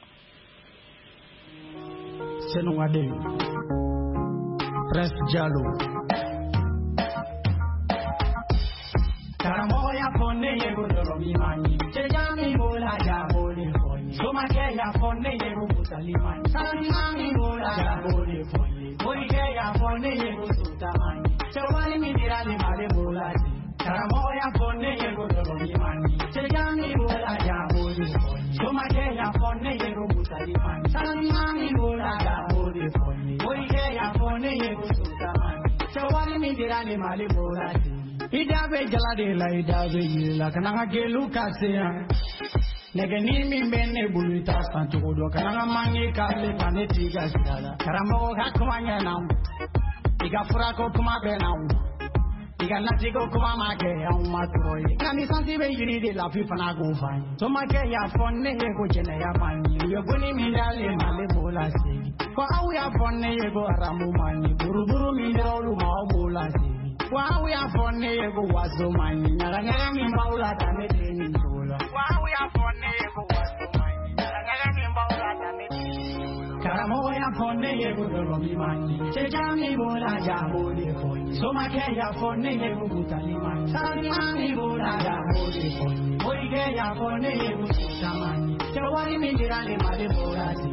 Senuwaden Prince Jalo Karamoya fonne yego doromi mani Chejami bola ja bole fonye Somake ya fonne yego butalimani Salimani bola ja bole fonye Morike ya fonne yego sutamani Chewani midirali male bola di Karamoya fonne yego doromi mani Chejami bola ja bole fonye Somake ya fonne yego butalimani Salimani bola ja bole fonye Morike ya fonne yego sutamani Chewani midirali male bola di Idabe jalade la idabe yila kananga gelu kaseya negeni mi mene buluita santugo do kananga mangi kale paneti gasala karamo hakwanya na iga furako kuma bena iga natigo kuma make au matroyi kani santi be yiri de la fi fana go fani to make ya fonne ye go jene ya mani yo goni mi dale male bola segi ko au ya fonne ye go aramu mani buru buru mi dolu ma bola segi Wow, we are for neighbor was so many. Narangani Maula than it in Zola. Wow, we are for neighbor was so many. Narangani Maula than it in Karamoya for neighbor Romi Mani. Chejami Bola Jamodi for you. So my care for neighbor Butaliman. Salimani Bola Jamodi for you. Boygaya for neighbor Samani. Chawani Midirali Madiborati.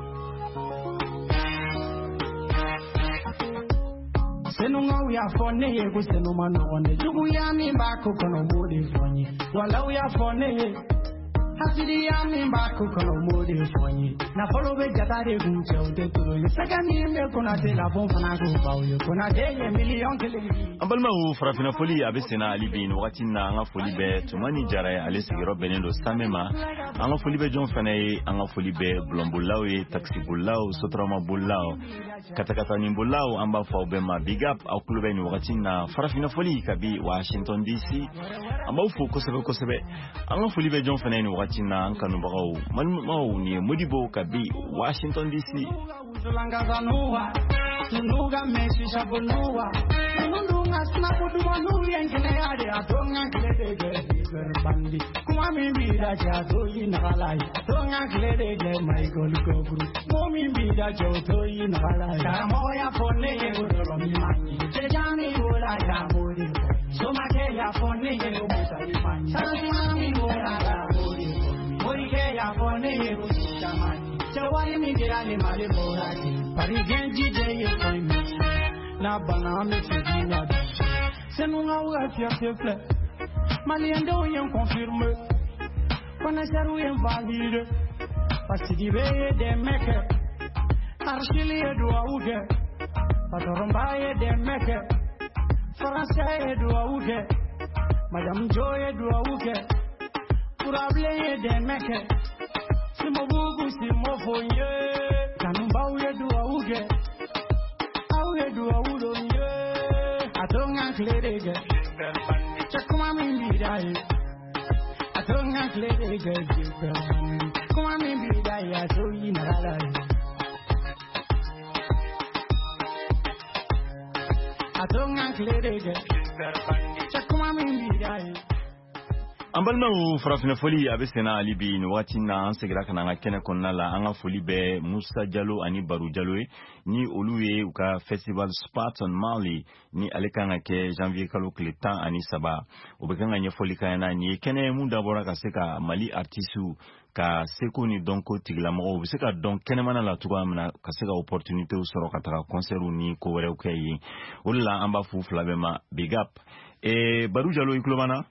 Senunga uya fone ye kusenu manone jugu ya mimba kukono mudi fonye wala uya fone hasidi ya mimba kukono mudi fonye na follow be jatare gunche ute turo saka ni me kuna te la bon fana ko bawyo kuna de ye million kele ambalma u farafina foli abesena ali bin wakati na anga foli be tumani jara ale sigiro benendo samema anga foli be jon fane anga foli be blombulaw e taxi bulaw sotrama bulaw katakata ni bulaw amba fa obema big up au klube ni wakati na farafina foli kabi Washington D C amba ufu kosebe kosebe anga foli be jon fane ni wakati na anka no bagaw malmo ni modibo kabi Washington D C Nuga meshi shabunuwa Nunga snapu duwa nuri engine ade Atonga klede gede bandi Kuma mimbida jato inagalai Atonga klede gede maigol gogru Momi mbida jato inagalai Karamoya fone yego doromi mani Chejami ula ya mori Somake ya fone yego busari mani Salimani ula ya mori Morike ya fone yego sutamani Chawani mingirani mali morati Parigien D J ye koimi Na bana me fidina C'est nous nga ouga fierté flè Maliende ou yen confirme Connaisseur ou yen valide Parce qu'il y a des mecs Archili et doa ouge Patoromba ye de meke Français ye do auke Madame Jo ye do auke Kurable ye de meke Simo bugu simo fonye Kanumba ye do auke Au ye do audo ye Atonga klerege Chakuma mimbidaye Atonga klerege Kuma mimbidaye Atoyi nalalaye Ambalma farafina foli abesena alibi ni wati na ansegira kana nga kene konna la anga foli be Musa Jallo ani Baru Jallo ni oluye uka festival Spot on Mali ni alekanga ke janvier kalo kletan ani saba ubekanga nye foli kana ni kene munda bora kaseka Mali artistu ka seko ni donko tigla mo ubiseka donc kene mana la tuwa mana kaseka opportunité usoro kataka concert ni ko were ukayi ulla amba fu flabema big up e Baru Jallo iklomana.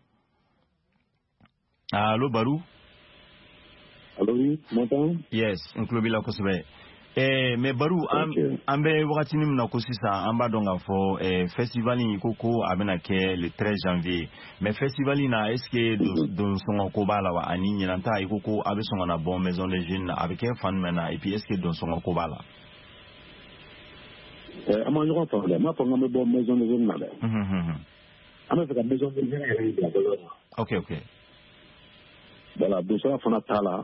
Allô Barou? Allô oui, m'entends? Yes, inclubé la kosebe. Eh mais Barou am ambe wakati ni mna kosisa amba donga fo eh festival ni koko abena ke le treize janvier. Mais festival na est-ce que don songo ko bala wa ani nyanta ikoko abe songo na bon maison des jeunes avec un fan mena et puis est-ce que don songo ko bala? Eh ama yo ko le ma ponga me bon maison des jeunes na le. Mhm. Ama fait la maison des jeunes ya Bologna. OK OK. Voilà, de ça, on a tala.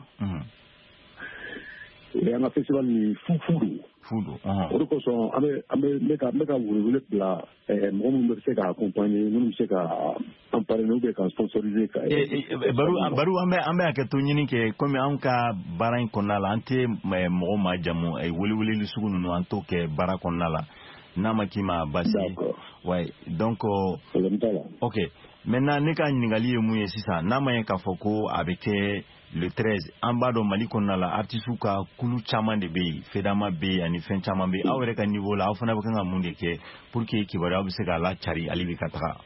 Et un festival fou fou. Fou. On a aussi, on a, on a, mega, mega, vous voulez là, on nous sait qu'à accompagner, nous sait qu'à emparer nous, qu'à sponsoriser. Baru, baru, ambe, ambe akatonyini ke comme anka barain konala ante mo ma jamu e wuli wuli lisugu no anto ke bara konala nama kima basi. Ouais, donc OK. Maintenant, ne ka ningali mu yesisa nama ye ka foko avec le treize ambado Mali konala artistu ka kulu chama de be fedama be ani fen chama be awre ka niveau la afana bakanga munde ke pour que kibara bu se ga la chari ali bi katra.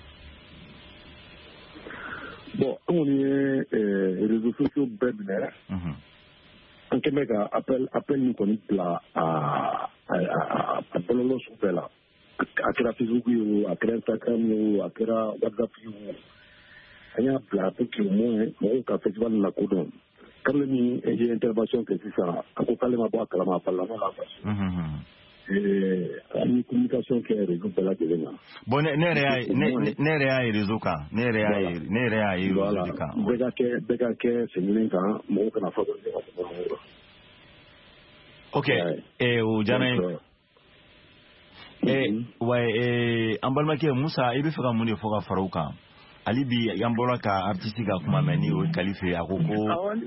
Bon, on est les réseaux sociaux bébé. Mhm. En Québec appel appel nous connaît là à à à Bololo Soupela. Akira Facebook yo, akira Instagram yo, akira WhatsApp yo. Anya plateau qui au moins mon ka festival na kodon. Comme ni j'ai intervention que c'est ça. Ako kale ma ba kala ma parla na la. Mhm. Eh, la communication qui est réseau de la Guinée. Bon ne ne rea ne ne rea réseau ka, ne rea ne rea réseau ka. Bega ke bega ke c'est ni kan mo kana fa de. OK. Et au jana Eh ouais eh ambalma ke Musa ibe fika munde foka faruka ali bi yambola ka artiste ka kuma meni o qualifié akoko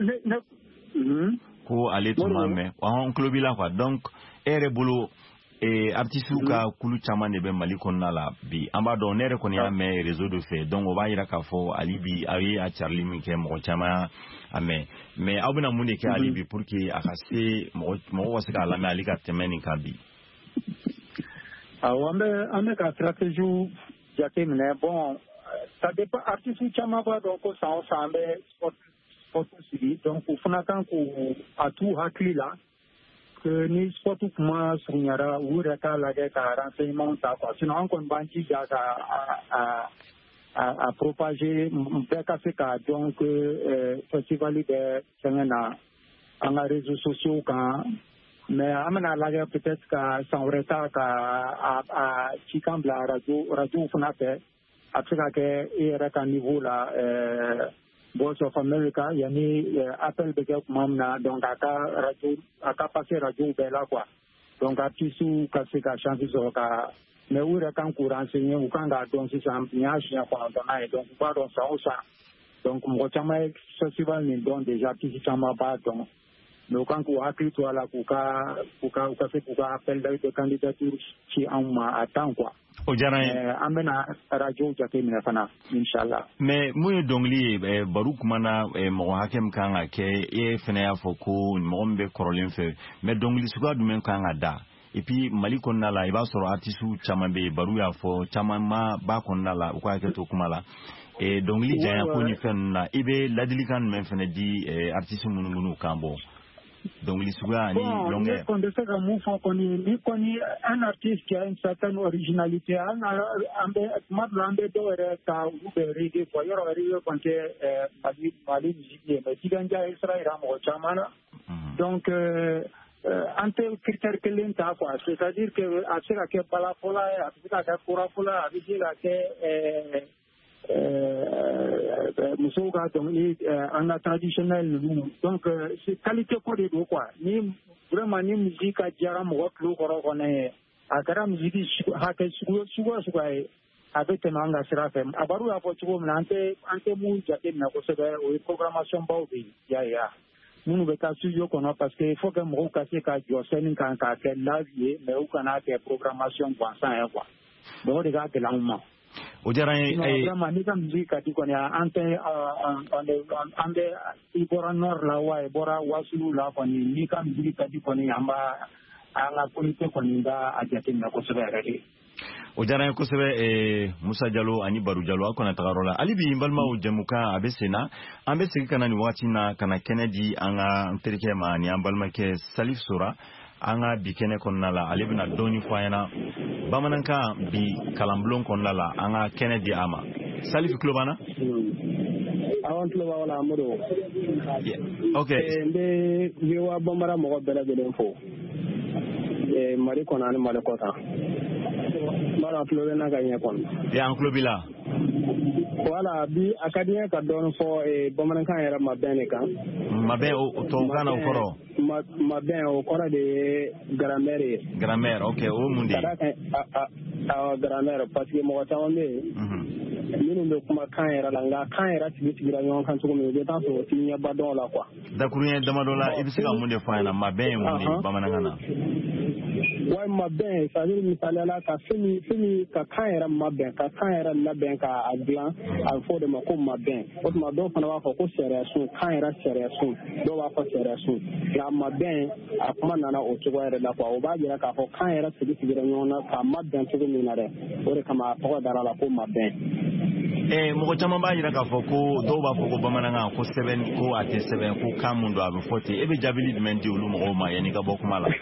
ko ale tuma me on club la quoi donc ere bolo eh artiste ka kulu chama ne be Mali konna la bi amba do nere ko ni ame réseau de fait donc on va ira ka fo ali bi ayi a Charlie mi ke mo chama ame mais abuna munde ke ali bi pour que akase mo mo wasika la me ali ka temeni ka bi. Ah, on a une stratégie qui bon, ça dépend artiste chama ba donc ça on s'ambe sport sport civil donc au fanakan ko atu hakila que ni sport kuma sunyara ura ka lage ka renseignement ta quoi sinon on kon banji ja ka à à propager mbeka seka donc festival de sengena en réseaux sociaux quand mais amena laga peut-être que sans retard ka à à chikambla radio radio funate afrika ke era ka niveau la euh Voice of America yani appel de mamna donc aka radio aka passer radio bela quoi donc atisu ka se ka chanter so ka mais où era kan courant enseigner ou kan ga donc c'est un piage ya kwa donc donc pas donc ça ça donc mo chama festival ni donc déjà petit chama ba donc donc quand on a pris toi là pour ka pour ka pour ka pour ka appel de candidature qui en ma attend quoi o jara amena radio jake mina fana inshallah mais moy dongli Barouk mana mo hakem kanga ke e fene ya foko mo mbe korolin fe mais dongli suka du men kanga da et puis Mali konna la iba soro artistu chama be Baru ya fo chama ma ba konna la ko aketo kumala e dongli jaya ko ni fen na ibe ladili kan men fene di artistu munu munu kambo. Donc l'histoire ni longueur. Bon, c'est comme mon fond qu'on est, qu'on est un artiste qui a une certaine originalité. Un ambe, madame de doere ka uberi de foyer original quand est mali mali musique. Mais si ganja Israël a mo chamana. Donc ante critère que l'enta quoi. C'est-à-dire que à ce que bala fola, à ce que kura fola, à ce que musoga donc en la traditionnel donc c'est qualité ko de quoi ni vraiment ni musique a jara mo ko ko ko ne akara musique ha ke sugo sugo sugo ai avec manga sira fem abaru ya ko tugo nante ante mu jate na ko sebe o programmation baudi ya ya munu be ka studio kono parce que il faut que mo ka se ka jo sen kan ka ke lavier mais ou kana ke programmation kwa ça quoi donc de ga ke la moment o jara ay vraiment ni kam musique ati ko ne ante ande ande ibora nor la wa ibora wasulu la ko ni ni kam musique ati ko ni amba ala polite ko ni da ajate na ko sebe redi o jara ko sebe e Musa Jallow ani Barou Jallow akona tagarola ali bi mbalma o jamuka abesena ambe sigi kana ni wati na kana Kennedy anga terike ma ni ambalma ke Salif Sora anga bi kene konnala ali bina doni fayana bamananka bi kalamblon konnala anga Kennedy ama Salif Klobana awon Kloba wala amodo okay nde biwa bombara mo bela belen fo e mari kona ni mari kota mara Kloba na ganye kon ya an Klobila wala bi akadien ka don fo e bomananka era mabene kan mabe o to kana o foro mabene o kora de grammaire grammaire okay o mundi kada a a grammaire parce que mo ta wonde minnu be kuma kan yɛrɛ la nka kan yɛrɛ tigi sigira ɲɔgɔn kan cogo min i bɛ taa sɔrɔ ti ɲɛ ba dɔn la quoi dakuruɲɛ damadɔ la i bɛ se ka mun de fɔ an ɲɛna mabɛn ye mun de ye bamanankan na ouais mabɛn c'est à dire misaliya la ka fɛn min fɛn min ka kan yɛrɛ mabɛn ka kan yɛrɛ labɛn ka a dilan a bɛ fɔ o de ma ko mabɛn o tuma dɔw fana b'a fɔ ko sariya sun kan yɛrɛ sariya sun dɔw b'a fɔ sariya sun nka mabɛn a kuma nana o cogo yɛrɛ la quoi o b'a jira k'a fɔ kan yɛrɛ sigi sigira ɲɔgɔn na k'a mabɛn cogo min na dɛ o de kama a tɔgɔ dara la ko mabɛn. Eh, mɔgɔ caman b'a jira k'a fɔ ko dɔw b'a fɔ ko bamanankan ko sɛbɛn ko a tɛ sɛbɛn ko kan mun don a bɛ fɔ ten e bɛ jaabili jumɛn di olu mɔgɔw ma yanni ka bɔ kuma la.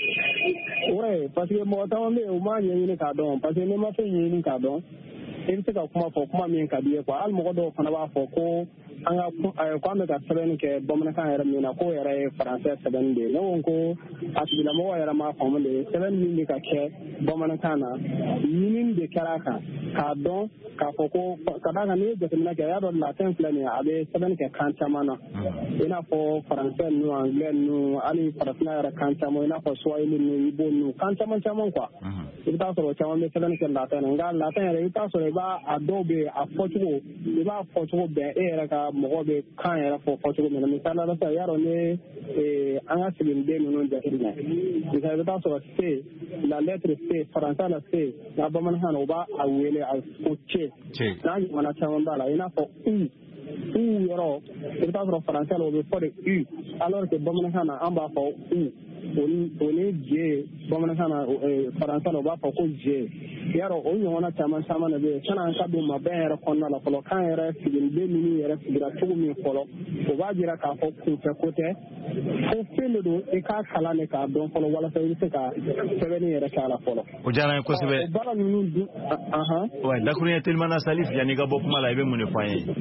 ouais parce que mɔgɔ caman bɛ yen u m'a ɲɛɲini k'a dɔn parce que n'i ma fɛn ɲɛɲini k'a dɔn i bɛ se ka kuma fɔ kuma min ka di ye quoi hali mɔgɔ dɔw fana b'a fɔ ko an ka ko an bɛ ka sɛbɛnni kɛ bamanankan yɛrɛ min na k'o yɛrɛ ye faransɛ sɛbɛnni de ye ne ko ko a tigilamɔgɔ yɛrɛ m'a faamu de sɛbɛnni min bɛ ka kɛ bamanankan na ɲinini de kɛra a kan k'a dɔn k'a fɔ ko ka d'a kan n'i ye jateminɛ kɛ i y'a dɔn latin filɛ nin ye a bɛ sɛbɛnni kɛ kan caman na i n'a fɔ faransɛ ninnu anglais ninnu hali farafinna yɛrɛ kan caman i n'a fɔ swahili ninnu ibo ninnu kan caman caman quoi i bɛ taa sɔrɔ caman bɛ sɛbɛnni kɛ latin na nka latin yɛrɛ i bɛ taa sɔrɔ i b'a a dɔw bɛ yen a fɔcogo i b'a fɔcogo bɛn e yɛrɛ ka mɔgɔ bɛ kan yɛrɛ fɔ fɔcogo min na misali la sisan i y'a dɔn ne an ka siginiden ninnu jateminɛ misali i bɛ taa sɔrɔ c la lettre c faransɛ la c nka bamanankan na u b'a a wele a ko c n'a ɲɔgɔnna caman b'a la i n'a fɔ u u yɔrɔ i bɛ taa sɔrɔ faransɛ la o bɛ fɔ de u alors que bamanankan na an b'a fɔ u o ni je bamanankan na faransɛ la o b'a fɔ ko je i y'a dɔn o ɲɔgɔnna caman caman de bɛ yen san'an ka don mabɛn yɛrɛ kɔnɔna la fɔlɔ kan yɛrɛ siginiden ninnu yɛrɛ sigira cogo min fɔlɔ o b'a jira k'a fɔ kunfɛ ko tɛ fo fɛn de don i k'a kalan de k'a dɔn fɔlɔ walasa i bɛ se ka sɛbɛnni yɛrɛ k'a la fɔlɔ. o diyara n ye kosɛbɛ. o baara ninnu dun ahan. wa dakuruɲɛ telimana Salif yanni ka bɔ kuma la i bɛ mun de fɔ an ye.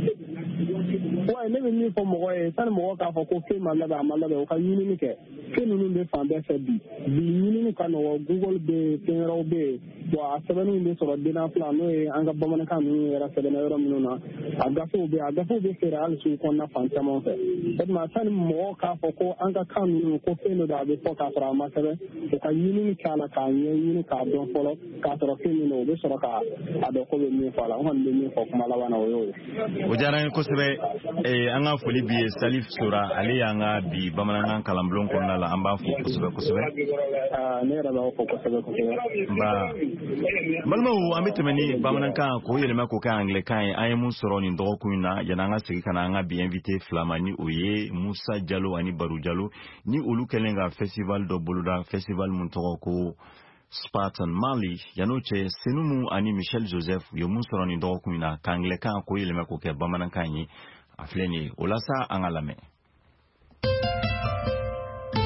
wa ne bɛ min fɔ mɔgɔ ye sani mɔgɔ k'a fɔ ko fɛn ma labɛn a ma labɛn o ka ɲinini kɛ fɛn ninnu bɛ fan bɛɛ fɛ bi bi ɲinini ka nɔgɔ Google bɛ yen fɛn wɛrɛw bɛ yen bon a sɛbɛnniw bɛ sɔrɔ denna fila n'o ye an ka bamanankan ninnu yɛrɛ sɛbɛnna yɔrɔ minnu na a gafew bɛ yen a gafew bɛ feere hali sugu kɔnɔna fan caman fɛ o tuma sani mɔgɔ k'a fɔ ko an ka kan ninnu ko fɛn dɔ don a bɛ fɔ k'a sɔrɔ a ma sɛbɛn o ka ɲinini k'a la k'a ɲɛɲini k'a dɔn fɔlɔ k'a sɔrɔ fɛn min don o bɛ sɔrɔ k'a a dɔn ko bɛ min fɔ a la an kɔni bɛ min fɔ kuma laban na o y'o ye. o diyara n ye kosɛbɛ an ka foli bi ye Salif Sora ale y'an ka bi bamanankan kalanbulon kɔnɔna la an b'a fɔ kosɛbɛ kosɛbɛ. ne yɛrɛ b'a fɔ kosɛbɛ kosɛbɛ. nba balimaw an bɛ tɛmɛ ni bamanankan k'o yɛlɛma k'o kɛ anglais-kan ye an ye mun sɔrɔ nin dɔgɔkun in na yanni an ka segin ka na an ka bi invité fila ma ni o ye Musa Jallow ani Barou Jallow ni olu kɛlen ka festival dɔ boloda festival mun tɔgɔ ko Spartan Mali yanni o cɛ Senumu ani Michel Joseph u ye mun sɔrɔ nin dɔgɔkun in na ka anglais-kan k'o yɛlɛma k'o kɛ bamanankan ye a filɛ nin ye o la sa an ka lamɛn.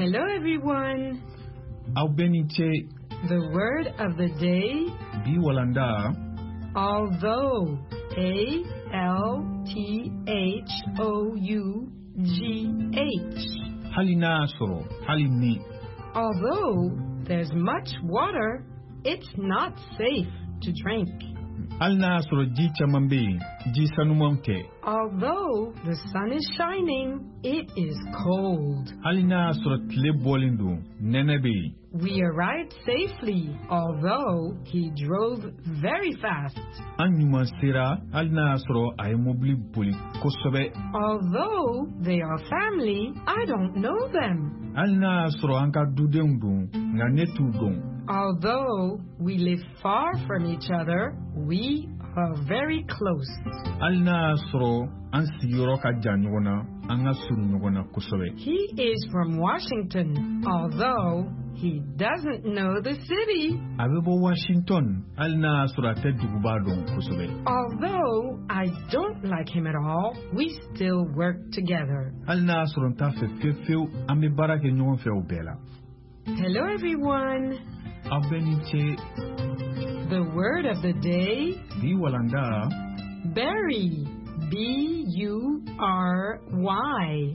Hello everyone. Aubeniche. The word of the day. Bi walanda. Although. A L T H O U G H. Halina soro. Halini. Although there's much water, it's not safe to drink. Alna soro ji chamambe. Ji sanumamke. Although the sun is shining, it is cold. Halina soro tle bolindu. Nenebe. We arrived safely, although he drove very fast. Anyuma sera alna soro ay mobili boli kosobe. Although they are family, I don't know them. Alna soro anka dudengdu nga netu dong. Although we live far from each other, we are very close. Alna soro an sigiro ka jan nyogona anga suru nyogona kosobe. He is from Washington, although he doesn't know the city. Abebo Washington, alna soro te duguba don kosobe. Although I don't like him at all, we still work together. Alna soro ta fe fefeu ame barake nyogon fe obela. Hello everyone. Abeniche. The word of the day. Bi walanda. Bury. B U R Y.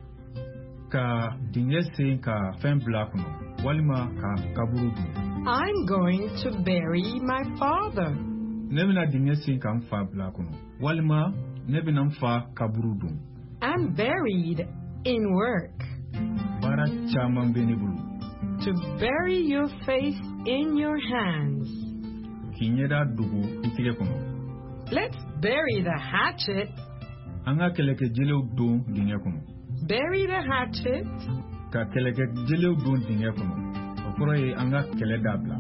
Ka dinese ka fen black no. Walima ka kaburudu. I'm going to bury my father. Nebina dinese ka mfa black no. Walima nebina mfa kaburudu. I'm buried in work. Bara chaman benibulu. To bury your face in your hands. Kinyera dugu itire kono. Let's bury the hatchet. Anga keleke jele do dinye kono. Bury the hatchet. Ka keleke jele do dinye kono. Okoro ye anga kele dabla.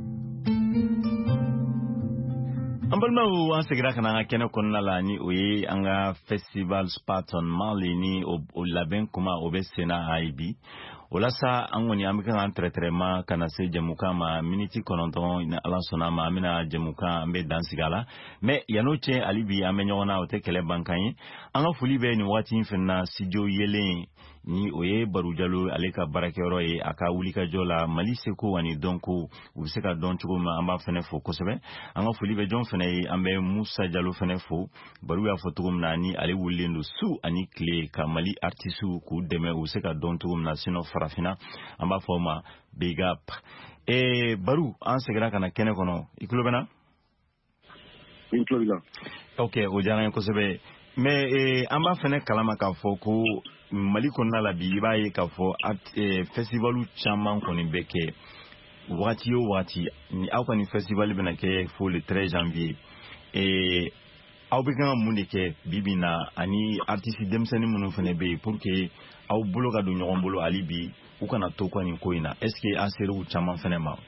Ambalma u an segira kana kene konna la ni oye anga festival Spartan Mali ni o laben kuma obe sena aibi. Olasa angoni amika entretrema kana se jamuka ma miniti kononton ina alansona ma amina jamuka ambe dansigala me yanoche alibi amenyona ote kele bankanyi anga fulibe ni wati infena sijo yele ni oye barujalo aleka barakero ye aka wulika jola malise ko wani donko ubiseka don chugo ma amba fene fo kosebe anga fulibe jon fene ambe Musa Jalo fene fo baru ya fotugum nani ali wulindo su ani kle ka mali artisu ku deme ubiseka don tugum na sino farafina amba forma big up e baru an segra kana kene kono ikulobena ikulobena okay o jara ko sebe me e amba fene kalama ka fo ko mali konna la bi baye ka fo at e, festivalu chaman koni beke wati yo wati ni au kani festival bena ke fo le treize janvier e au beka munde ke bibina ani artiste demseni munu fene be pour que au bolo ka do nyogon bolo alibi u kana to ko ni koina est ce que aseru chaman fene ma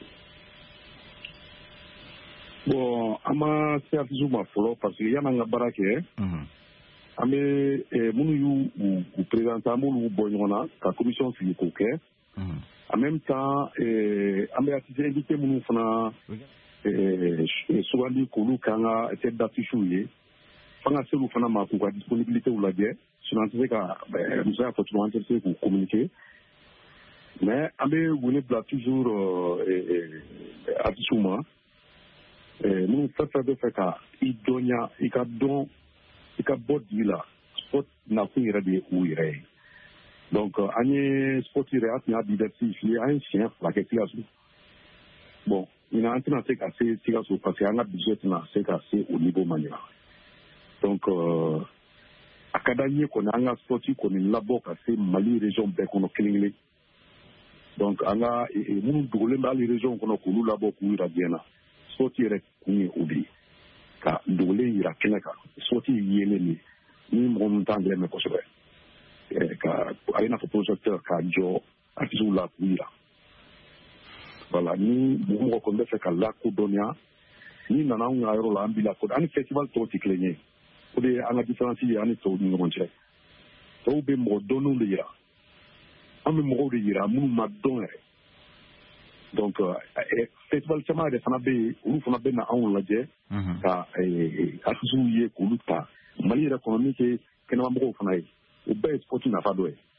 bon ama sertu ma folo parce que yana nga barake mhm ame eh, munu yu ou présenter munu boyona ka commission fi ko ke mhm en même temps eh ame atise invité munu fana eh souvent ko lu kanga tête d'affiche fanga selu fana ma ko disponibilité ou la bien sur l'antenne ka nous a faut nous intéresser pour communiquer mais ame woni bla toujours eh atissuma eh munu fata de faka idonya ikadon ika body la sport na kuira de uire donc anye sport ire atnya diversifier un chien la que tiasu bon il a entraîné c'est assez tiasu parce qu'il a un budget na c'est assez au niveau manuel donc euh akadanye ko na nga sport ko ni labo ka c'est Mali région be ko no kilingli donc anga e munu dole mbali région ko no ko labo ku ira biena sport ire kuni ubi ka dole ira kenaka soti yele ni ni mo montangle me ko sobe e ka ayina propositeur ka jo atizula kuira wala ni mo ko ndefe ka la ku donia ni nana un ayro la ambila ko ani festival to tiklenye ko de ana différence yi ani to ni ngonche to be mo donu le ira ami mo de ira mu ma donere donc euh festival chama de fana be ulu fana be na an laje ka eh asusu ye kuluta mali économique ke na mbo fana yi o be sport na fa doe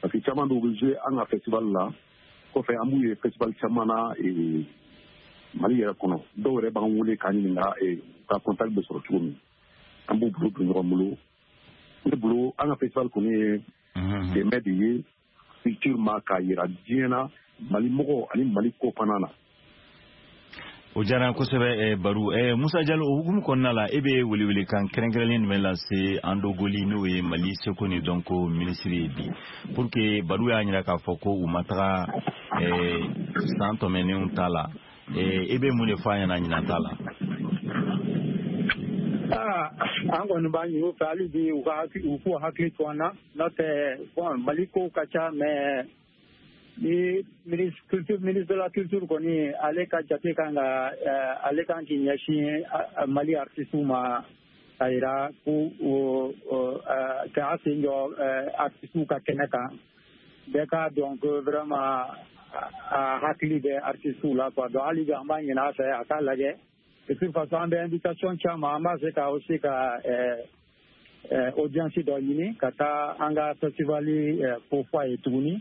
parce que caman dɔw bɛ jouer an ka festival la kɔfɛ an b'u ye festival caman na Mali yɛrɛ kɔnɔ dɔw yɛrɛ b'an wele k'an ɲininka ka contact bɛ sɔrɔ cogo min an b'u bolo don ɲɔgɔn bolo ne bolo an ka festival kɔni ye dɛmɛ de ye culture ma k'a yira diɲɛ na Mali mɔgɔ ani Mali ko fana na. O diyara kosɛbɛ Baru Musa Jalo o hukumu kɔnɔna la e bɛ welewele kan kɛrɛnkɛrɛnlen jumɛn lase Ando Goli n'o ye Mali seko ni donc ministre ye bi pour que Baru y'a ɲininka k'a fɔ ko u ma taga san tɛmɛnenw ta la e bɛ mun de fɔ a ɲɛna ɲinan ta la. An kɔni b'a ɲini u fɛ hali bi u k'u hakili to an na n'o tɛ bon Mali kow ka ca mais ni ministre culture ministre de la culture kɔni ale ka jate kan ka ale kan k'i ɲɛsin Mali artistes ma k'a yira ko k'a sen jɔ artistes ka kɛnɛ kan bɛɛ k'a dɔn ko vraiment a hakili bɛ artistes la quoi donc hali bi an b'a ɲini a fɛ a k'a lajɛ de toute façon an bɛ invitation caman an b'a se ka aussi ka audience dɔ ɲini ka taa an ka festival ko fɔ a ye tuguni.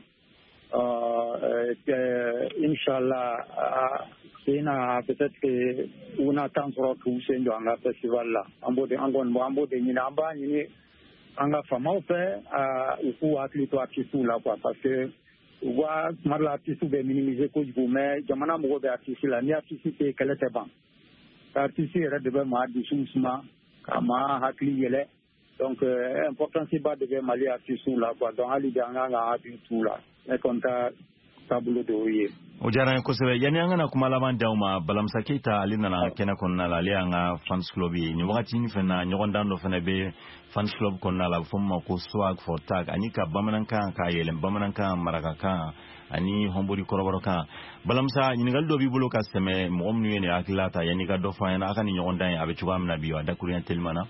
Inch'Allah, peut-être que on attend sɔrɔ k'u sen jɔ an ka festival la an b'o de an kɔni an b'o de ɲini an b'a ɲini an ka faamaw fɛ u k'u hakili to artistes la quoi parce que u ka tuma dɔ la artistes bɛ minimiser kojugu mais jamana mɔgɔw bɛ artiste la ni artiste tɛ yen kɛlɛ tɛ ban artiste yɛrɛ de bɛ maa dusu suma ka maa hakili yɛlɛ donc importance ba de bɛ Mali artistes la quoi donc hali bi an kan ka hakili t'u la. Ne konta tabulo do ye. O diyara n ye kosɛbɛ yanni an kana kuma laban d'aw ma Balamisa Keyita ale nana kɛnɛ kɔnɔna la ale y'an ka fans club ye nin wagati in fana na ɲɔgɔndan dɔ fana bɛ fans club kɔnɔna la a bɛ fɔ min ma ko swag for tag ani ka bamanankan k'a yɛlɛn bamanankan marakakan ani hɔnbori kɔrɔbɔrɔkan Balamisa ɲininkali dɔ b'i bolo ka sɛmɛ mɔgɔ minnu ye nin hakilila ta yanni ka dɔ fɔ an ɲɛna a ka nin ɲɔgɔndan ye a bɛ cogoya min na bi wa dakuruɲɛ teliman na.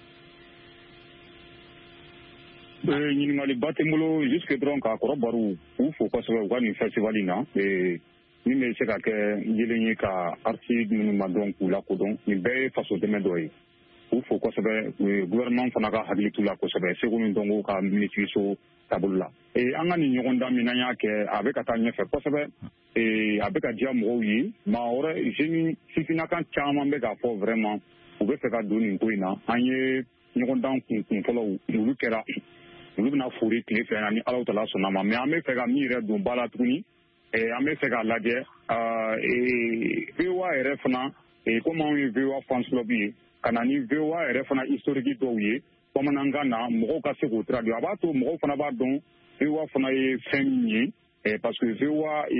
ɲininkali ba tɛ n bolo jusque dɔrɔn k'a kɔrɔ Baru k'u fo kosɛbɛ u ka nin festival in na min bɛ se ka kɛ yelen ye ka artiste minnu ma dɔn k'u lakodɔn nin bɛɛ ye faso dɛmɛ dɔ ye k'u fo kosɛbɛ gouvernement fana ka hakili t'u la kosɛbɛ seko ni dɔnko ka ministiriso taabolo la an ka nin ɲɔgɔndan min n'an y'a kɛ a bɛ ka taa ɲɛfɛ kosɛbɛ a bɛ ka diya mɔgɔw ye maa wɛrɛ jeune sifinnakan caman bɛ k'a fɔ vraiment u bɛ fɛ ka don nin ko in na an ye ɲɔgɔndan kun kun fɔlɔw olu kɛra olu bɛna fori tile fɛ ani Alahu Taala sɔnna ma mais an bɛ fɛ ka min yɛrɛ don ba la tuguni an bɛ fɛ k'a lajɛ V O A yɛrɛ fana komi anw ye V O A fans club ye ka na ni V O A yɛrɛ fana historique dɔw ye bamanankan na mɔgɔw ka se k'o traduire a b'a to mɔgɔw fana b'a dɔn V O A fana ye fɛn min ye parce que V O A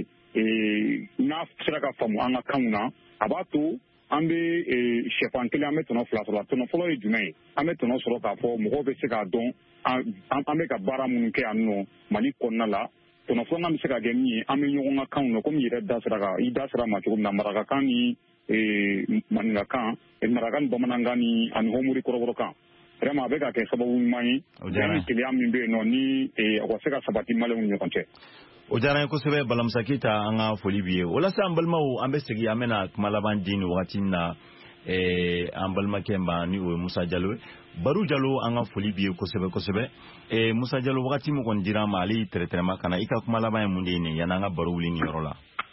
n'a sera ka faamu an ka kanw na a b'a to an bɛ sɛfan kelen an bɛ tɔnɔ fila sɔrɔ tɔnɔ fɔlɔ ye jumɛn ye an bɛ tɔnɔ sɔrɔ k'a fɔ mɔgɔw bɛ se k'a dɔn an bɛ ka baara minnu kɛ yan nɔ Mali kɔnɔna la tɔnɔ filanan bɛ se ka kɛ min ye an bɛ ɲɔgɔn ka kanw na komi i yɛrɛ da sera i da sera ma cogo min na marakakan ni maninkakan maraka ni bamanankan ni ani hɔnbori kɔrɔbɔrɔkan vraiment a bɛ ka kɛ sababu ɲuman ye ni keleya min bɛ yen nɔ ni a ka se ka sabati maliyɛnw ni ɲɔgɔn cɛ. O diyara n ye kosɛbɛ Balamisa Keyita an ka foli b'i ye o la sa an balimaw an bɛ segin an bɛna kuma laban di nin wagati in na an balimakɛ ma ni o ye Musa Jalo ye Baru Jalo an ka foli b'i ye kosɛbɛ kosɛbɛ Musa Jalo wagati min kɔni dira ma ale y'i tɛrɛtɛrɛma ka na i ka kuma laban ye mun de ye nin yanni an ka baro wuli nin yɔrɔ la.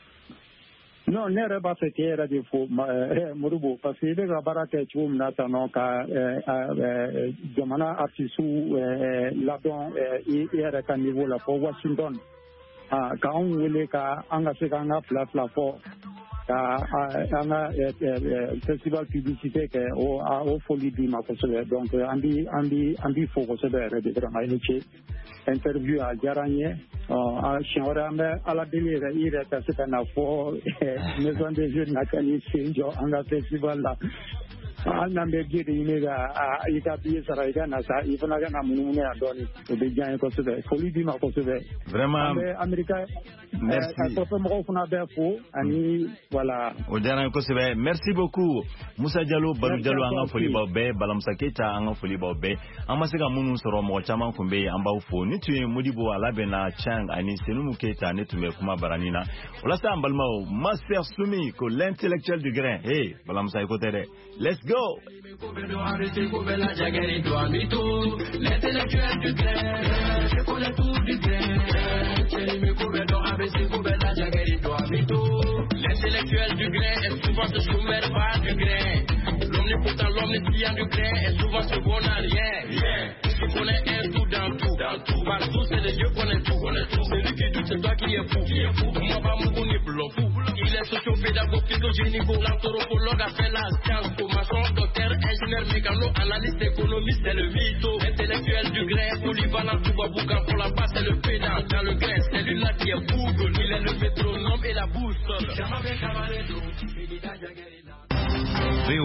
Non ne yɛrɛ b'a fɛ k'e yɛrɛ de fo Modibo parce que i bɛ ka baara kɛ cogo min na tan nɔ ka jamana artistes ladɔn i yɛrɛ ka niveau la fɔ Washington k'anw wele ka an ka se k'an ka fila fila fɔ ka an ka festival publicité kɛ o foli d'i ma kosɛbɛ donc an b'i an b'i an b'i fo kosɛbɛ yɛrɛ de vraiment i ni ce interview a diyara n ye siɲɛ wɛrɛ an bɛ ala deli yɛrɛ i yɛrɛ ka se ka na fɔ maison des jeunes na ka n'i sen jɔ an ka festival la hali n'an bɛ ji de ɲini ka i ka billet sara i ka na sa i fana ka na munumunu yan dɔɔnin o bɛ diya n ye kosɛbɛ foli d'i ma kosɛbɛ. Vraiment an bɛ Amerika kɔfɛ mɔgɔw fana bɛ fo ani voilà. O diyara n ye kosɛbɛ merci beaucoup Musa Jalo Baru Jalo an ka foli b'aw bɛɛ Balamisa Keyita an ka foli b'aw bɛɛ an ma se ka minnu sɔrɔ mɔgɔ caman tun bɛ yen an b'aw fo ni tun ye Modibo a labɛnna Chang ani Senumu Keyita ne tun bɛ kuma barani na o la sa an balimaw Master Sumi ko l'intellectuel du grain hey Balamisa i ko tɛ dɛ let's go. Yo. L'intellectuel du grain, je connais tout du grain. L'intellectuel du grain est souvent ce chômeur pas du grain. L'omnipotent, l'omniscient du grain est souvent ce qu'on n'a rien. Tu connais un tout dans tout, dans tout. Partout c'est le Dieu connaît tout, connaît tout. Celui qui doute c'est toi qui es fou, qui est fou. Moi pas mon bonnet blanc fou. Il est socio-pédagogue, physogénico, l'anthropologue a fait la science, maçon, docteur, ingénieur, mécano, analyste, économiste, c'est le mytho. Intellectuel du grain, polyvalent, tout baboucan, pour la base c'est le pédant. Dans le grain, c'est lui là qui est fou, il est le métronome et la boussole.